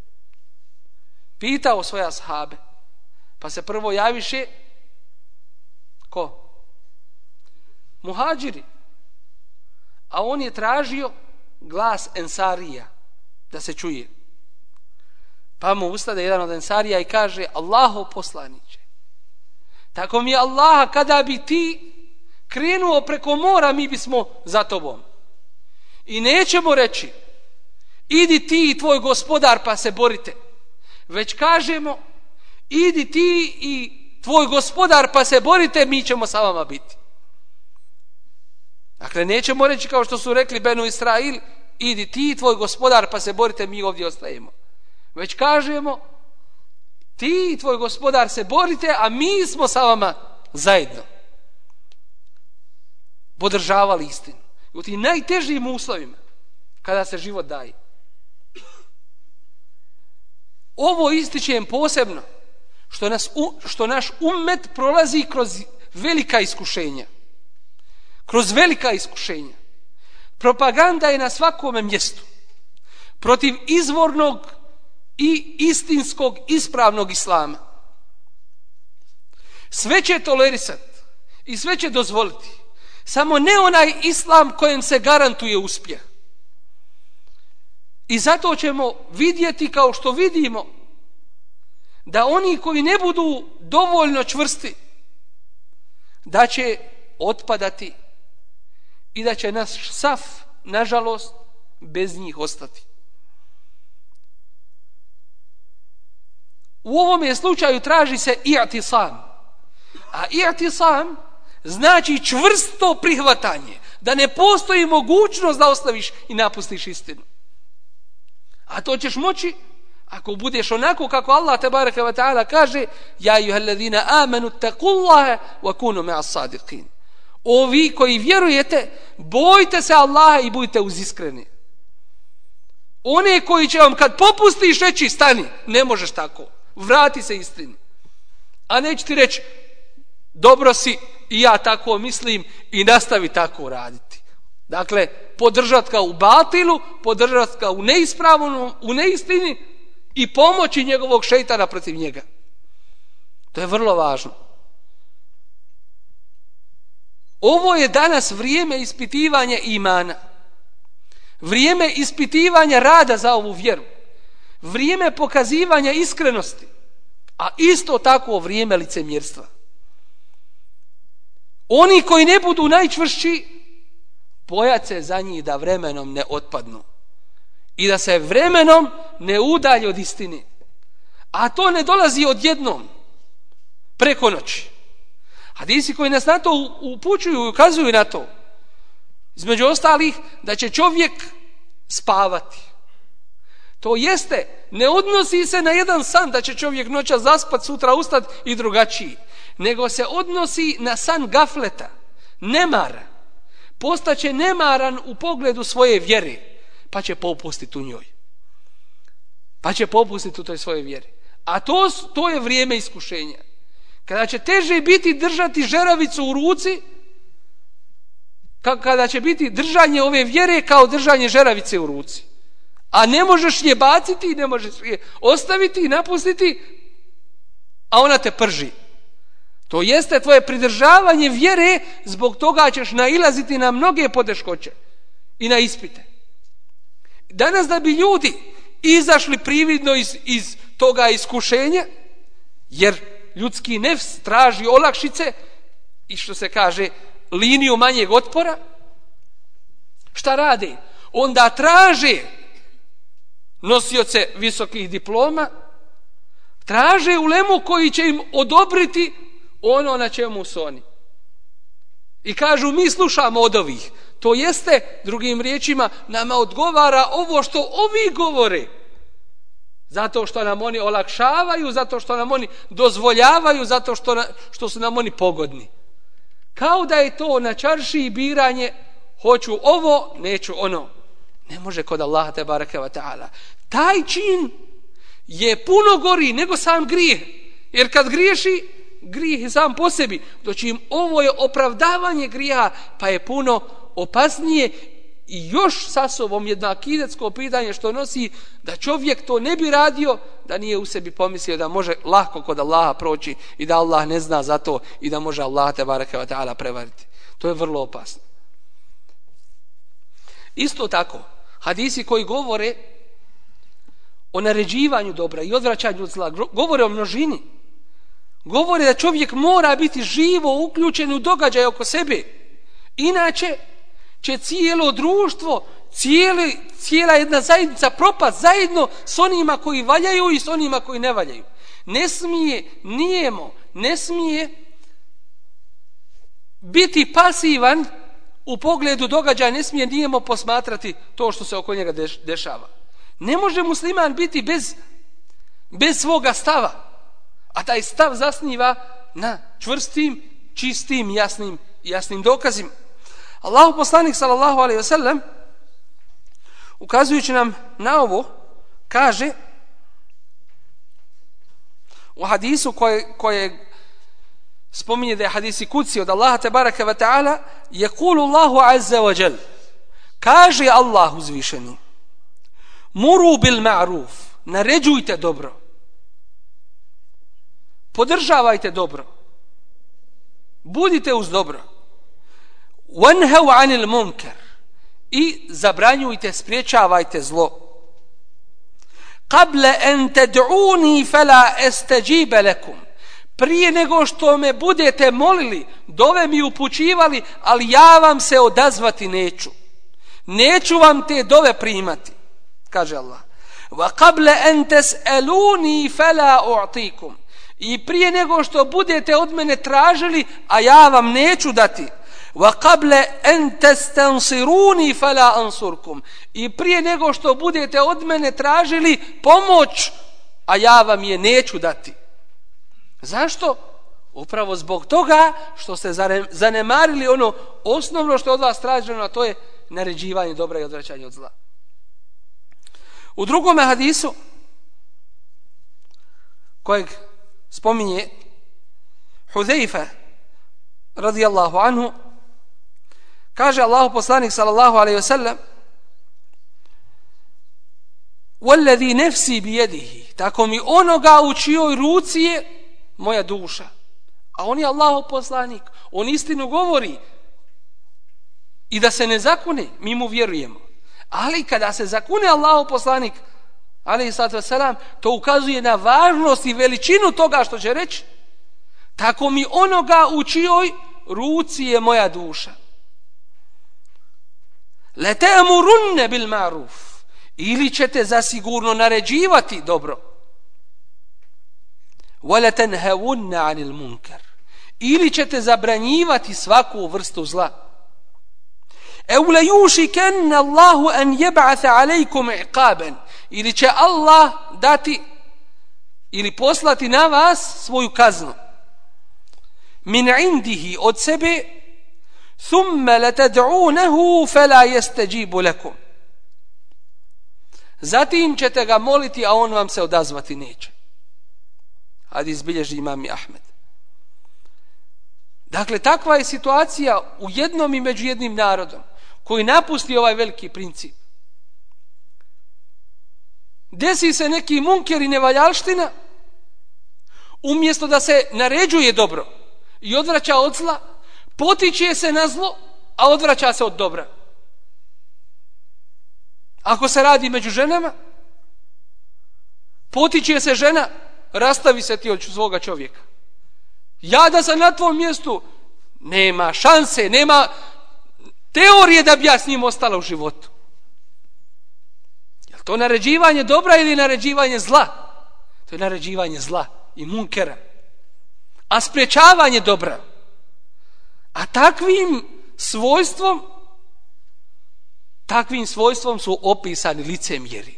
pitao svoje ashabe, pa se prvo javiše ko? Muhadžiri. A on je tražio glas Ensarija da se čuje. Pa mu ustade jedan od Ensarija i kaže: Allahov poslaniče, tako mi je Allaha, kada bi ti krenuo preko mora, mi bismo za tobom. I nećemo reći: idi ti i tvoj gospodar pa se borite. Već kažemo: idi ti i tvoj gospodar pa se borite, mi ćemo sa vama biti. Dakle, nećemo reći kao što su rekli Benu Israil: idi ti i tvoj gospodar pa se borite, mi ovdje ostajemo. Već kažemo: ti i tvoj gospodar se borite, a mi smo sa vama zajedno. Podržavali istinu. U tim najtežim uslovima, kada se život daje. Ovo ističem posebno, što, nas, što naš ummet prolazi kroz velika iskušenja. Kroz velika iskušenja. Propaganda je na svakome mjestu. Protiv izvornog i istinskog, ispravnog islama. Sve će tolerisati i sve će dozvoliti. Samo ne onaj islam kojem se garantuje uspjeh. I zato ćemo vidjeti, kao što vidimo, da oni koji ne budu dovoljno čvrsti, da će otpadati i da će naš saf, nažalost, bez njih ostati. U ovom je slučaju traži se i'tisam. A i'tisam znači čvrsto prihvatanje, da ne postoji mogućnost da ostaviš i napustiš istinu. A to ćeš moći ako budeš onako kako Allah tebareke ve taala kaže: ja ejuhellezina amanu taqullaha wa kunu ma'as sadiqin. O vi koji vjerujete, bojte se Allaha i budite uz iskreni. One koji će vam kad popustiš reći: stani, ne možeš tako, vrati se istini. A neće ti reći: dobro si i ja tako mislim i nastavi tako raditi. Dakle, podržati ga u batilu, podržati ga u neispravnom, u neistini i pomoći njegovog šejtana protiv njega. To je vrlo važno. Ovo je danas vrijeme ispitivanja imana. Vrijeme ispitivanja rada za ovu vjeru. Vrijeme pokazivanja iskrenosti. A isto tako vrijeme licemjerstva. Oni koji ne budu najčvršći, bojat se za njih da vremenom ne otpadnu. I da se vremenom ne udalje od istine. A to ne dolazi odjednom, preko noći. Hadisi koji nas na to upućuju i ukazuju na to, između ostalih, da će čovjek spavati. To jeste, ne odnosi se na jedan san da će čovjek noća zaspat, sutra ustat i drugačiji, nego se odnosi na san gafleta, nemara. Postaće nemaran u pogledu svoje vjere, pa će popustiti u njoj. Pa će popustiti u toj svoje vjeri. A to, to je vrijeme iskušenja. Kada će teže biti držati žeravicu u ruci, kada će biti držanje ove vjere kao držanje žeravice u ruci. A ne možeš je baciti, ne možeš je ostaviti i napustiti, a ona te prži. To jeste tvoje pridržavanje vjere, zbog toga ćeš nailaziti na mnoge poteškoće i na ispite. Danas da bi ljudi izašli prividno iz, iz toga iskušenja, jer ljudski nefs traži olakšice i, što se kaže, liniju manjeg otpora, šta rade? Onda traže nosioce visokih diploma, traže ulemu koji će im odobriti ono na čemu su oni. I kažu mi slušamo od ovih. To jeste, drugim riječima, nama odgovara ovo što ovi govore. Zato što nam oni olakšavaju, zato što nam oni dozvoljavaju, zato što, na, što su nam oni pogodni. Kao da je to na čaršiji biranje, hoću ovo, neću ono. Ne može kod Allaha te bareke ve taala. Taj čin je puno gori nego sam grijeh. Jer kad griješi, grijeh je sam po sebi. Doći ovo je opravdavanje grijeha, pa je puno opasnije i još sa sobom jedno akidetsko pitanje što nosi da čovjek to ne bi radio da nije u sebi pomislio da može lako kod Allaha proći i da Allah ne zna za to i da može Allah te bareke ve taala prevariti. To je vrlo opasno. Isto tako, hadisi koji govore o naređivanju dobra i odvraćanju od zla, govore o množini. Govore da čovjek mora biti živo uključen u događaj oko sebe. Inače će cijelo društvo, cijeli, cijela jedna zajednica propast zajedno s onima koji valjaju i s onima koji ne valjaju. Ne smije nijemo, ne smije biti pasivan u pogledu događaja, ne smije nijemo posmatrati to što se oko njega deš, dešava. Ne može musliman biti bez, bez svoga stava, a taj stav zasniva na čvrstim, čistim, jasnim, jasnim dokazima. Allahu poslanik sallallahu alejhi ve sellem ukazujući nam na ovo kaže u hadisu koje, koje spominje da je hadisi kuci od Allaha te bareke ve taala yaqulu Allahu azza wa jal kaže Allah uzvišeni muru bil ma'ruf naređujte dobro, podržavajte dobro, budite uz dobro, wanhaw anil munkar i zabranjujte, spriječavajte zlo. Qabla an tad'uni fala astajib lakum, prije nego što me budete molili, dove mi upućivali, ali ja vam se odazvati neću. Neću vam te dove primati, kaže Allah. Wa qabla an tas'aluni fala u'tikum, i prije nego što budete od mene tražili, a ja vam neću dati. Wa qabla an tastansiruni fala ansurkum, i prije nego što budete od mene tražili pomoć, a ja vam je neću dati. Zašto? Upravo zbog toga što ste zanemarili ono osnovno što je od vas traženo, a to je naređivanje dobra i odvraćanje od zla. U drugom hadisu kojeg spominje Huzaifa radijallahu anhu, kaže Allahu poslanik sallallahu alejhi ve sellem wallazi nafsi biyadihi, tako mi onoga u čijoj ruci je moja duša. A on je Allahov poslanik, on istinu govori i da se ne zakune, mi mu vjerujemo. Ali kada se zakune Allahov poslanik alejhi salatu vesselam, to ukazuje na važnost i veličinu toga što će reći. Tako mi onoga u čijoj ruci je moja duša. La ta'murunna bil ma'ruf, ili ćete zasigurno naređivati dobro. Wa la tanhawunna 'anil munkar, ili ćete zabranjivati svaku vrstu zla. Aw la yushikanna Allahu an yab'atha 'alaykum 'iqaban, ili će Allah dati ili poslati na vas svoju kaznu. Min 'indihi, od sebe, thumma latad'unahu fala yastajibu lakum, zatim ćete ga moliti, a on vam se odazvati neće. Hadis bilježi imam Ahmed. Dakle, takva je situacija u jednom i među jednim narodom koji napusti ovaj veliki princip. Desi se neki munker i nevaljalština, umjesto da se naređuje dobro i odvraća od zla, potiče se na zlo, a odvraća se od dobra. Ako se radi među ženama, potiče se žena, rastavi se ti od svoga čovjeka. Ja da sam na tvom mjestu, nema šanse, nema teorije da bi ja s njim ostala u životu. Je li to naređivanje dobra ili naređivanje zla? To je naređivanje zla i munkera. A sprečavanje dobra, a A takvim svojstvom, takvim svojstvom su opisani licemjeri.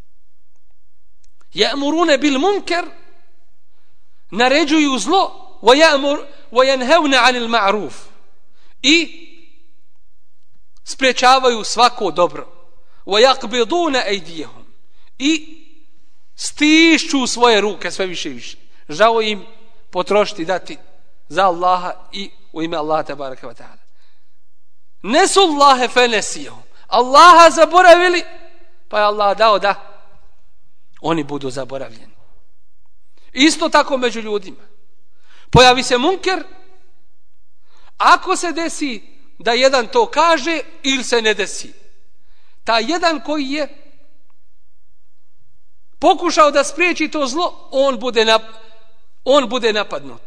Ya'murune bil munker, naređuju zlo, wa yanhauna 'anil ma'ruf, i sprečavaju svako dobro. Wa yaqbiduna aydiyahum, i stišću svoje ruke sve više i više. Žao im potrošiti, dati za Allaha i u ime Allaha tebareke ve taala. Nesu Allahe fenesijahum, Allaha zaboravili, pa je Allah dao da oni budu zaboravljeni. Isto tako među ljudima. Pojavi se munker, ako se desi da jedan to kaže ili se ne desi, taj jedan koji je pokušao da spriječi to zlo, on bude, nap, on bude napadnut.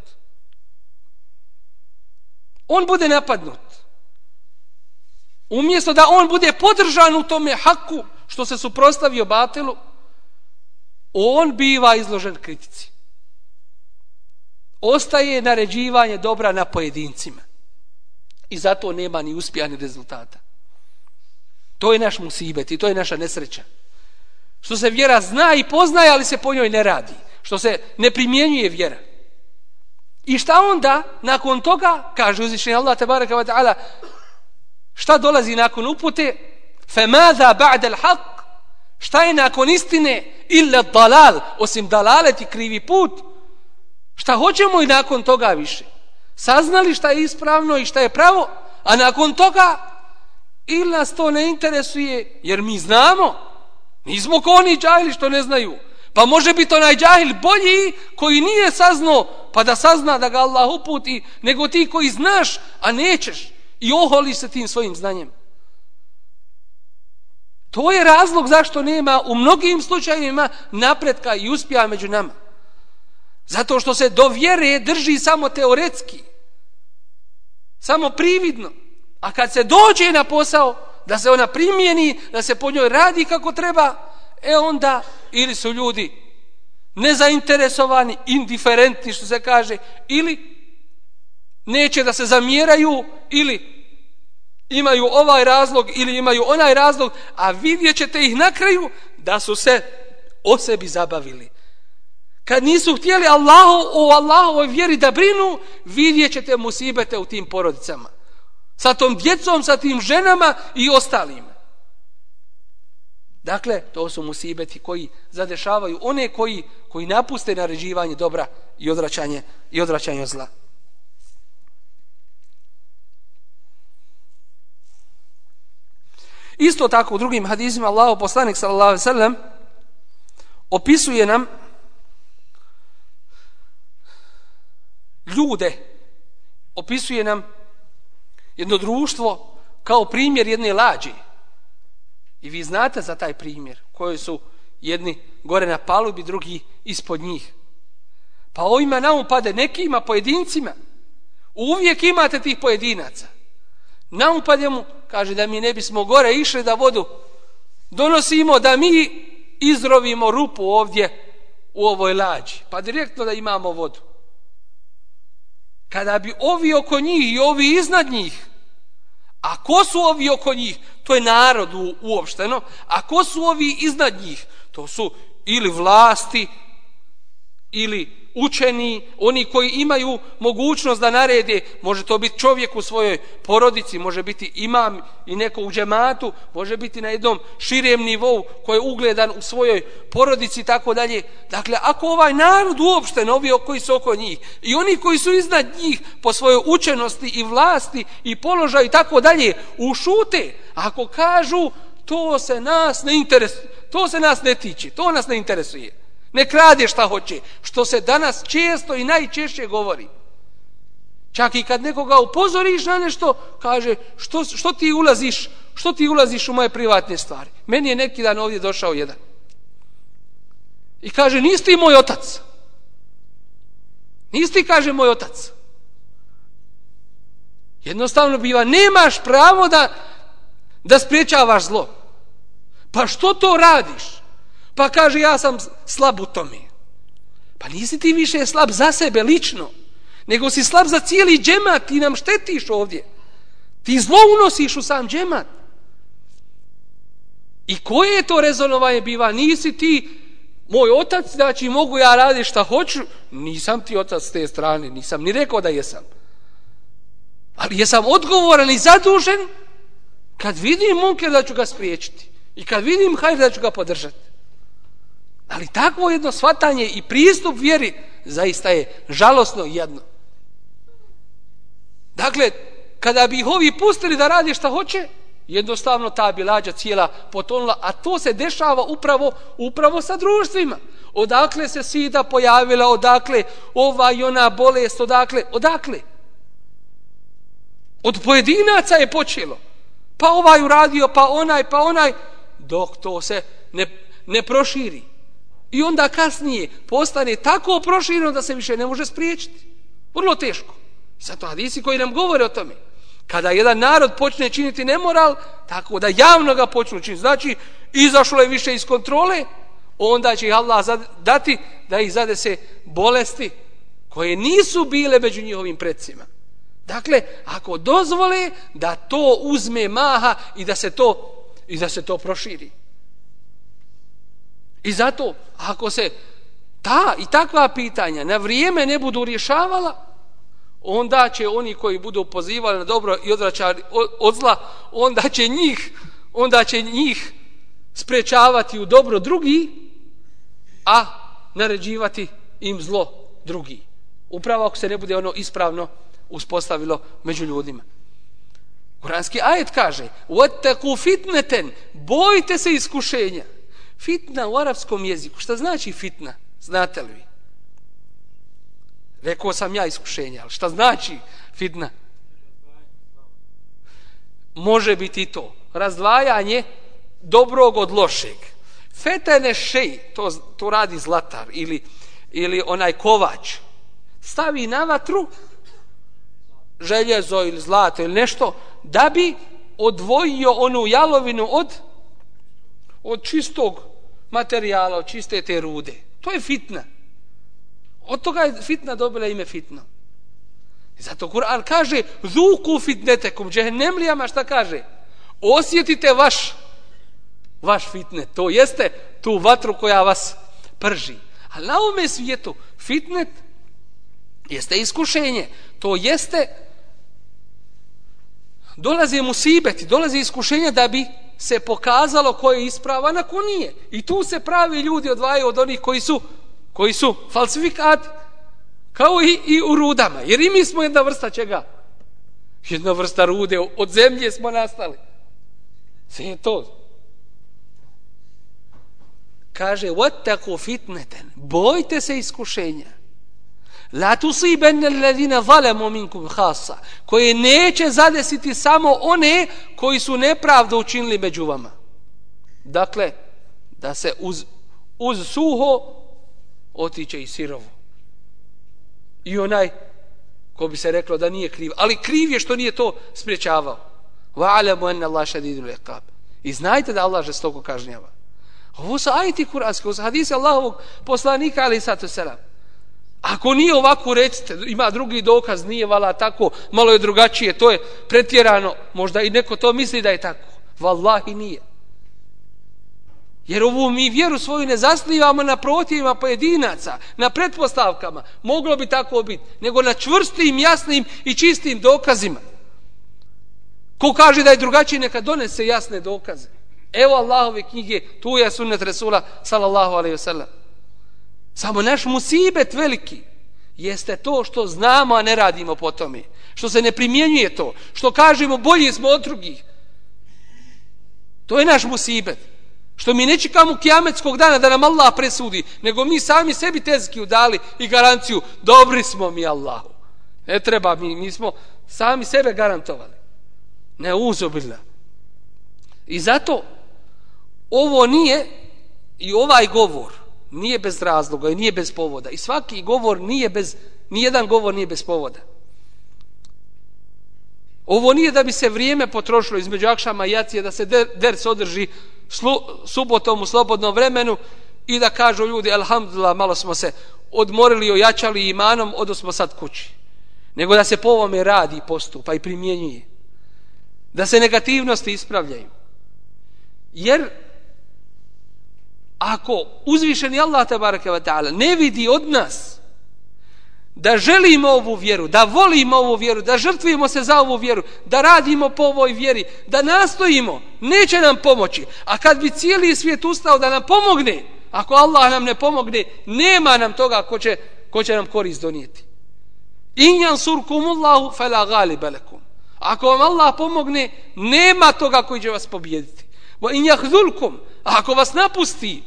On bude napadnut. Umjesto da on bude podržan u tome haku što se suprotstavio batilu, on biva izložen kritici. Ostaje naređivanje dobra na pojedincima. I zato nema ni uspjeha ni rezultata. To je naš musibet i to je naša nesreća. Što se vjera zna i poznaje, ali se po njoj ne radi. Što se ne primjenjuje vjera. I šta onda, nakon toga, kaže uzvišeni Allah tebareke ve taala, šta dolazi nakon upute? Femaza ba'da al-haq, šta je nakon istine? Illa dalal, osim dalalet i krivi put. Šta hoćemo i nakon toga više? Saznali šta je ispravno i šta je pravo, a nakon toga ili nas to ne interesuje, jer mi znamo, nismo ko oni džahili što ne znaju. Pa može biti onaj džahil bolji koji nije saznao, pa da sazna da ga Allah uputi, nego ti koji znaš, a nećeš i oholiš se tim svojim znanjem. To je razlog zašto nema u mnogim slučajevima napretka i uspjeha među nama. Zato što se do vjere drži samo teoretski, samo prividno. A kad se dođe na posao, da se ona primjeni, da se po njoj radi kako treba, e onda ili su ljudi nezainteresovani, indiferentni što se kaže, ili neće da se zamjeraju, ili imaju ovaj razlog ili imaju onaj razlog, a vidjet ćete ih na kraju da su se o sebi zabavili. Kad nisu htjeli Allahu, o Allahovoj vjeri da brinu, vidjet ćete musibete u tim porodicama. Sa tom djecom, sa tim ženama i ostalima. Dakle, to su musibeti koji zadešavaju one koji, koji napuste naređivanje dobra i odvraćanje, i odvraćanje od zla. Isto tako u drugim hadisima Allahov poslanik sallallahu alejhi ve sellem opisuje nam ljude, opisuje nam jedno društvo kao primjer jedne lađe. I vi znate za taj primjer, koji su jedni gore na palubi, drugi ispod njih. Pa ovima na um pade nekima pojedincima. Uvijek imate tih pojedinaca. Na um pade mu, kaže da mi ne bismo gore išli da vodu donosimo, da mi izrovimo rupu ovdje u ovoj lađi. Pa direktno da imamo vodu. Kada bi ovi oko njih i ovi iznad njih, a ko su ovi oko njih? To je narod uopšteno. A ko su ovi iznad njih? To su ili vlasti, ili učeni, oni koji imaju mogućnost da narede. Može to biti čovjek u svojoj porodici, može biti imam i neko u džematu, može biti na jednom širem nivou koji je ugledan u svojoj porodici i tako dalje. Dakle, ako ovaj narod uopšteno, ovi koji su oko njih i oni koji su iznad njih po svojoj učenosti i vlasti i položaju i tako dalje, ušute, ako kažu to se nas ne interesuje, to se nas ne tiče, to nas ne interesuje. Ne krade šta hoće, što se danas često i najčešće govori. Čak i kad nekoga upozoriš na nešto, kaže, što, što ti ulaziš, što ti ulaziš u moje privatne stvari. Meni je neki dan ovdje došao jedan. I kaže, nisi ti moj otac. Nisi ti, kaže, moj otac. Jednostavno biva, nemaš pravo da, da spriječavaš zlo. Pa što to radiš? Pa kaže, ja sam slab u tome. Pa nisi ti više slab za sebe lično, nego si slab za cijeli džemat, ti nam štetiš ovdje. Ti zlo unosiš u sam džemat. I koje je to rezonovanje biva? Nisi ti moj otac, znači mogu ja raditi šta hoću. Nisam ti otac s te strane, nisam ni rekao da jesam. Ali jesam odgovoran i zadužen kad vidim munker da ću ga spriječiti. I kad vidim hajr da ću ga podržati. Ali takvo jedno shvatanje i pristup vjeri zaista je žalosno jedno. Dakle, kada bi ih ovi pustili da radi šta hoće, jednostavno ta bi lađa cijela potonula, a to se dešava upravo, upravo sa društvima. Odakle se sida pojavila, odakle ova i ona bolest, odakle, odakle? Od pojedinaca je počelo. Pa ovaj uradio, pa onaj, pa onaj, dok to se ne, ne proširi. I onda kasnije postane tako prošireno da se više ne može spriječiti. Vrlo teško. Zato hadisi koji nam govore o tome. Kada jedan narod počne činiti nemoral, tako da javno ga počnu činiti, znači izašlo je više iz kontrole, onda će Allah dati da ih zadese bolesti koje nisu bile među njihovim predsima. Dakle, ako dozvole da to uzme maha i da se to, i da se to proširi. I zato, ako se ta i takva pitanja na vrijeme ne budu rješavala, onda će oni koji budu pozivali na dobro i odvraćali od zla, onda će njih, onda će njih sprečavati u dobro drugi, a naređivati im zlo drugi. Upravo ako se ne bude ono ispravno uspostavilo među ljudima. Kuranski ajet kaže: "Wattaqu fitnatan", bojte se iskušenja. Fitna u arapskom jeziku, šta znači fitna? Znate li vi? Rekao sam ja iskušenja, ali šta znači fitna? Može biti i to. Razdvajanje dobrog od lošeg. Fetene šej, to, to radi zlatar ili, ili onaj kovač. Stavi na vatru željezo ili zlato ili nešto da bi odvojio onu jalovinu od, od čistog materijala, od čiste te rude. To je fitna. Od toga je fitna dobila ime fitno. I zato Kur'an kaže: "Zuku fitnetekum", džehennemlijama šta kaže? Osjetite vaš vaš fitnet, to jeste tu vatru koja vas prži. Ali na ovome svijetu fitnet jeste iskušenje, to jeste dolaze musibeti, dolaze iskušenja da bi se pokazalo ko je ispravan, a ko nije. I tu se pravi ljudi odvajaju od onih koji su koji su falsifikati, kao i, i u rudama. Jer i mi smo jedna vrsta čega? Jedna vrsta rude, od zemlje smo nastali. Sve je to. Kaže: "Wattaqu fitnatan", bojte se iskušenja. "La tusibanna alladhina zalamu minkum khassa", koje neće zadesiti samo one koji su nepravdu učinili među vama. Dakle, da se uz, uz suho otiče i sirovo. I onaj ko bi se reklo da nije kriv, ali kriv je što nije to spriječavao. Wa'lamu anna Allah shadidul iqab. I znajte da Allah žestoko kažnjava. Ovo su ajeti kuranski, ovo su hadisi Allahovog poslanika alejhi salatu selam. Ako nije ovako, recite, ima drugi dokaz, nije vala tako, malo je drugačije, to je pretjerano, možda i neko to misli da je tako. Wallahi nije. Jer ovu mi vjeru svoju ne zasnivamo na protivima pojedinaca, na pretpostavkama, moglo bi tako biti, nego na čvrstim, jasnim i čistim dokazima. Ko kaže da je drugačiji, neka donese jasne dokaze. Evo Allahove knjige, tu je sunnet Resula sallallahu alejhi ve sellem. Samo naš musibet veliki jeste to što znamo, a ne radimo po tome. Što se ne primjenjuje to. Što kažemo bolji smo od drugih. To je naš musibet. Što mi ne čekamo kijametskog dana da nam Allah presudi, nego mi sami sebi tezkiju dali i garanciju: dobri smo mi Allahu. Ne treba, mi, mi smo sami sebe garantovali. Ne uzubila. I zato ovo nije, i ovaj govor nije bez razloga i nije bez povoda. I svaki govor nije bez, nijedan govor nije bez povoda. Ovo nije da bi se vrijeme potrošilo između akšama i jacije, da se der, ders održi slu, subotom u slobodnom vremenu i da kažu ljudi: alhamdulillah, malo smo se odmorili, ojačali imanom, odo smo sad kući. nego da se po ovome radi, postupa i primjenjuje. Da se negativnosti ispravljaju. Jer ako uzvišeni Allah tebareke ve taala ne vidi od nas da želimo ovu vjeru, da volimo ovu vjeru, da žrtvujemo se za ovu vjeru, da radimo po ovoj vjeri, da nastojimo, neće nam pomoći. A kad bi cijeli svijet ustao da nam pomogne, ako Allah nam ne pomogne, nema nam toga ko će, ko će nam korist donijeti. In yansurkumullahu fala ghaliba lakum. Ako vam Allah pomogne, nema toga koji će vas pobijediti. Wa in yakhzulkum, ako vas napusti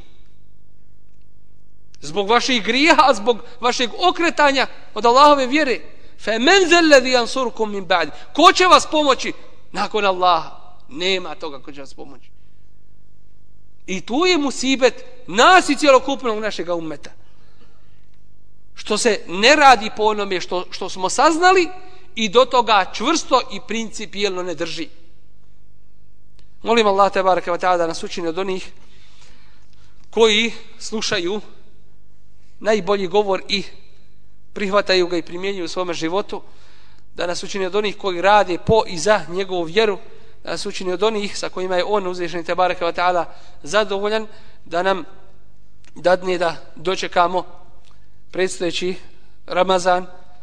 zbog vaših grijeha, zbog vašeg okretanja od Allahove vjere, fa man zal ladhi yansurukum min ba'di, ko će vas pomoći nakon Allaha? Nema toga ko će vas pomoći. I tu je musibet nas i cjelokupnog našega ummeta, što se ne radi po onome što, što smo saznali i do toga čvrsto i principijelno ne drži. Molim Allah tebareke ve taala da nas učini od onih koji slušaju najbolji govor i prihvataju ga i primjenjuju u svom životu, da nas učini od onih koji rade po i za njegovu vjeru, da nas učini od onih sa kojima je on uzvišeni tebareke ve taala zadovoljan, da nam dadne da dočekamo predstojeći Ramazan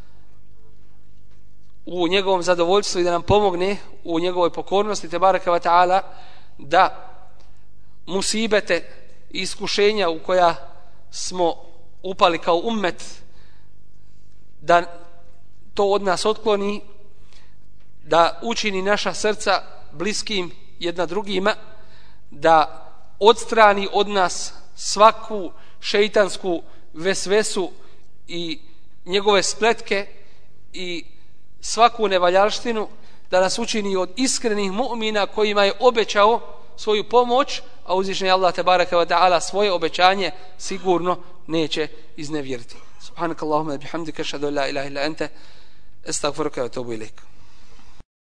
u njegovom zadovoljstvu i da nam pomogne u njegovoj pokornosti tebareke ve taala, da musibete i iskušenja u koja smo upali kao ummet, da to od nas otkloni, da učini naša srca bliskim jedna drugima, da odstrani od nas svaku šejtansku vesvesu i njegove spletke i svaku nevaljalštinu, da nas učini od iskrenih mu'mina kojima je obećao svoju pomoć, a uzvišeni Allah tebareke ve taala svoje obećanje sigurno neće iznevjeriti. Subhanakallahumma bihamdika, ashhadu an la ilaha illa anta, astaghfiruka wa atubu ilaik.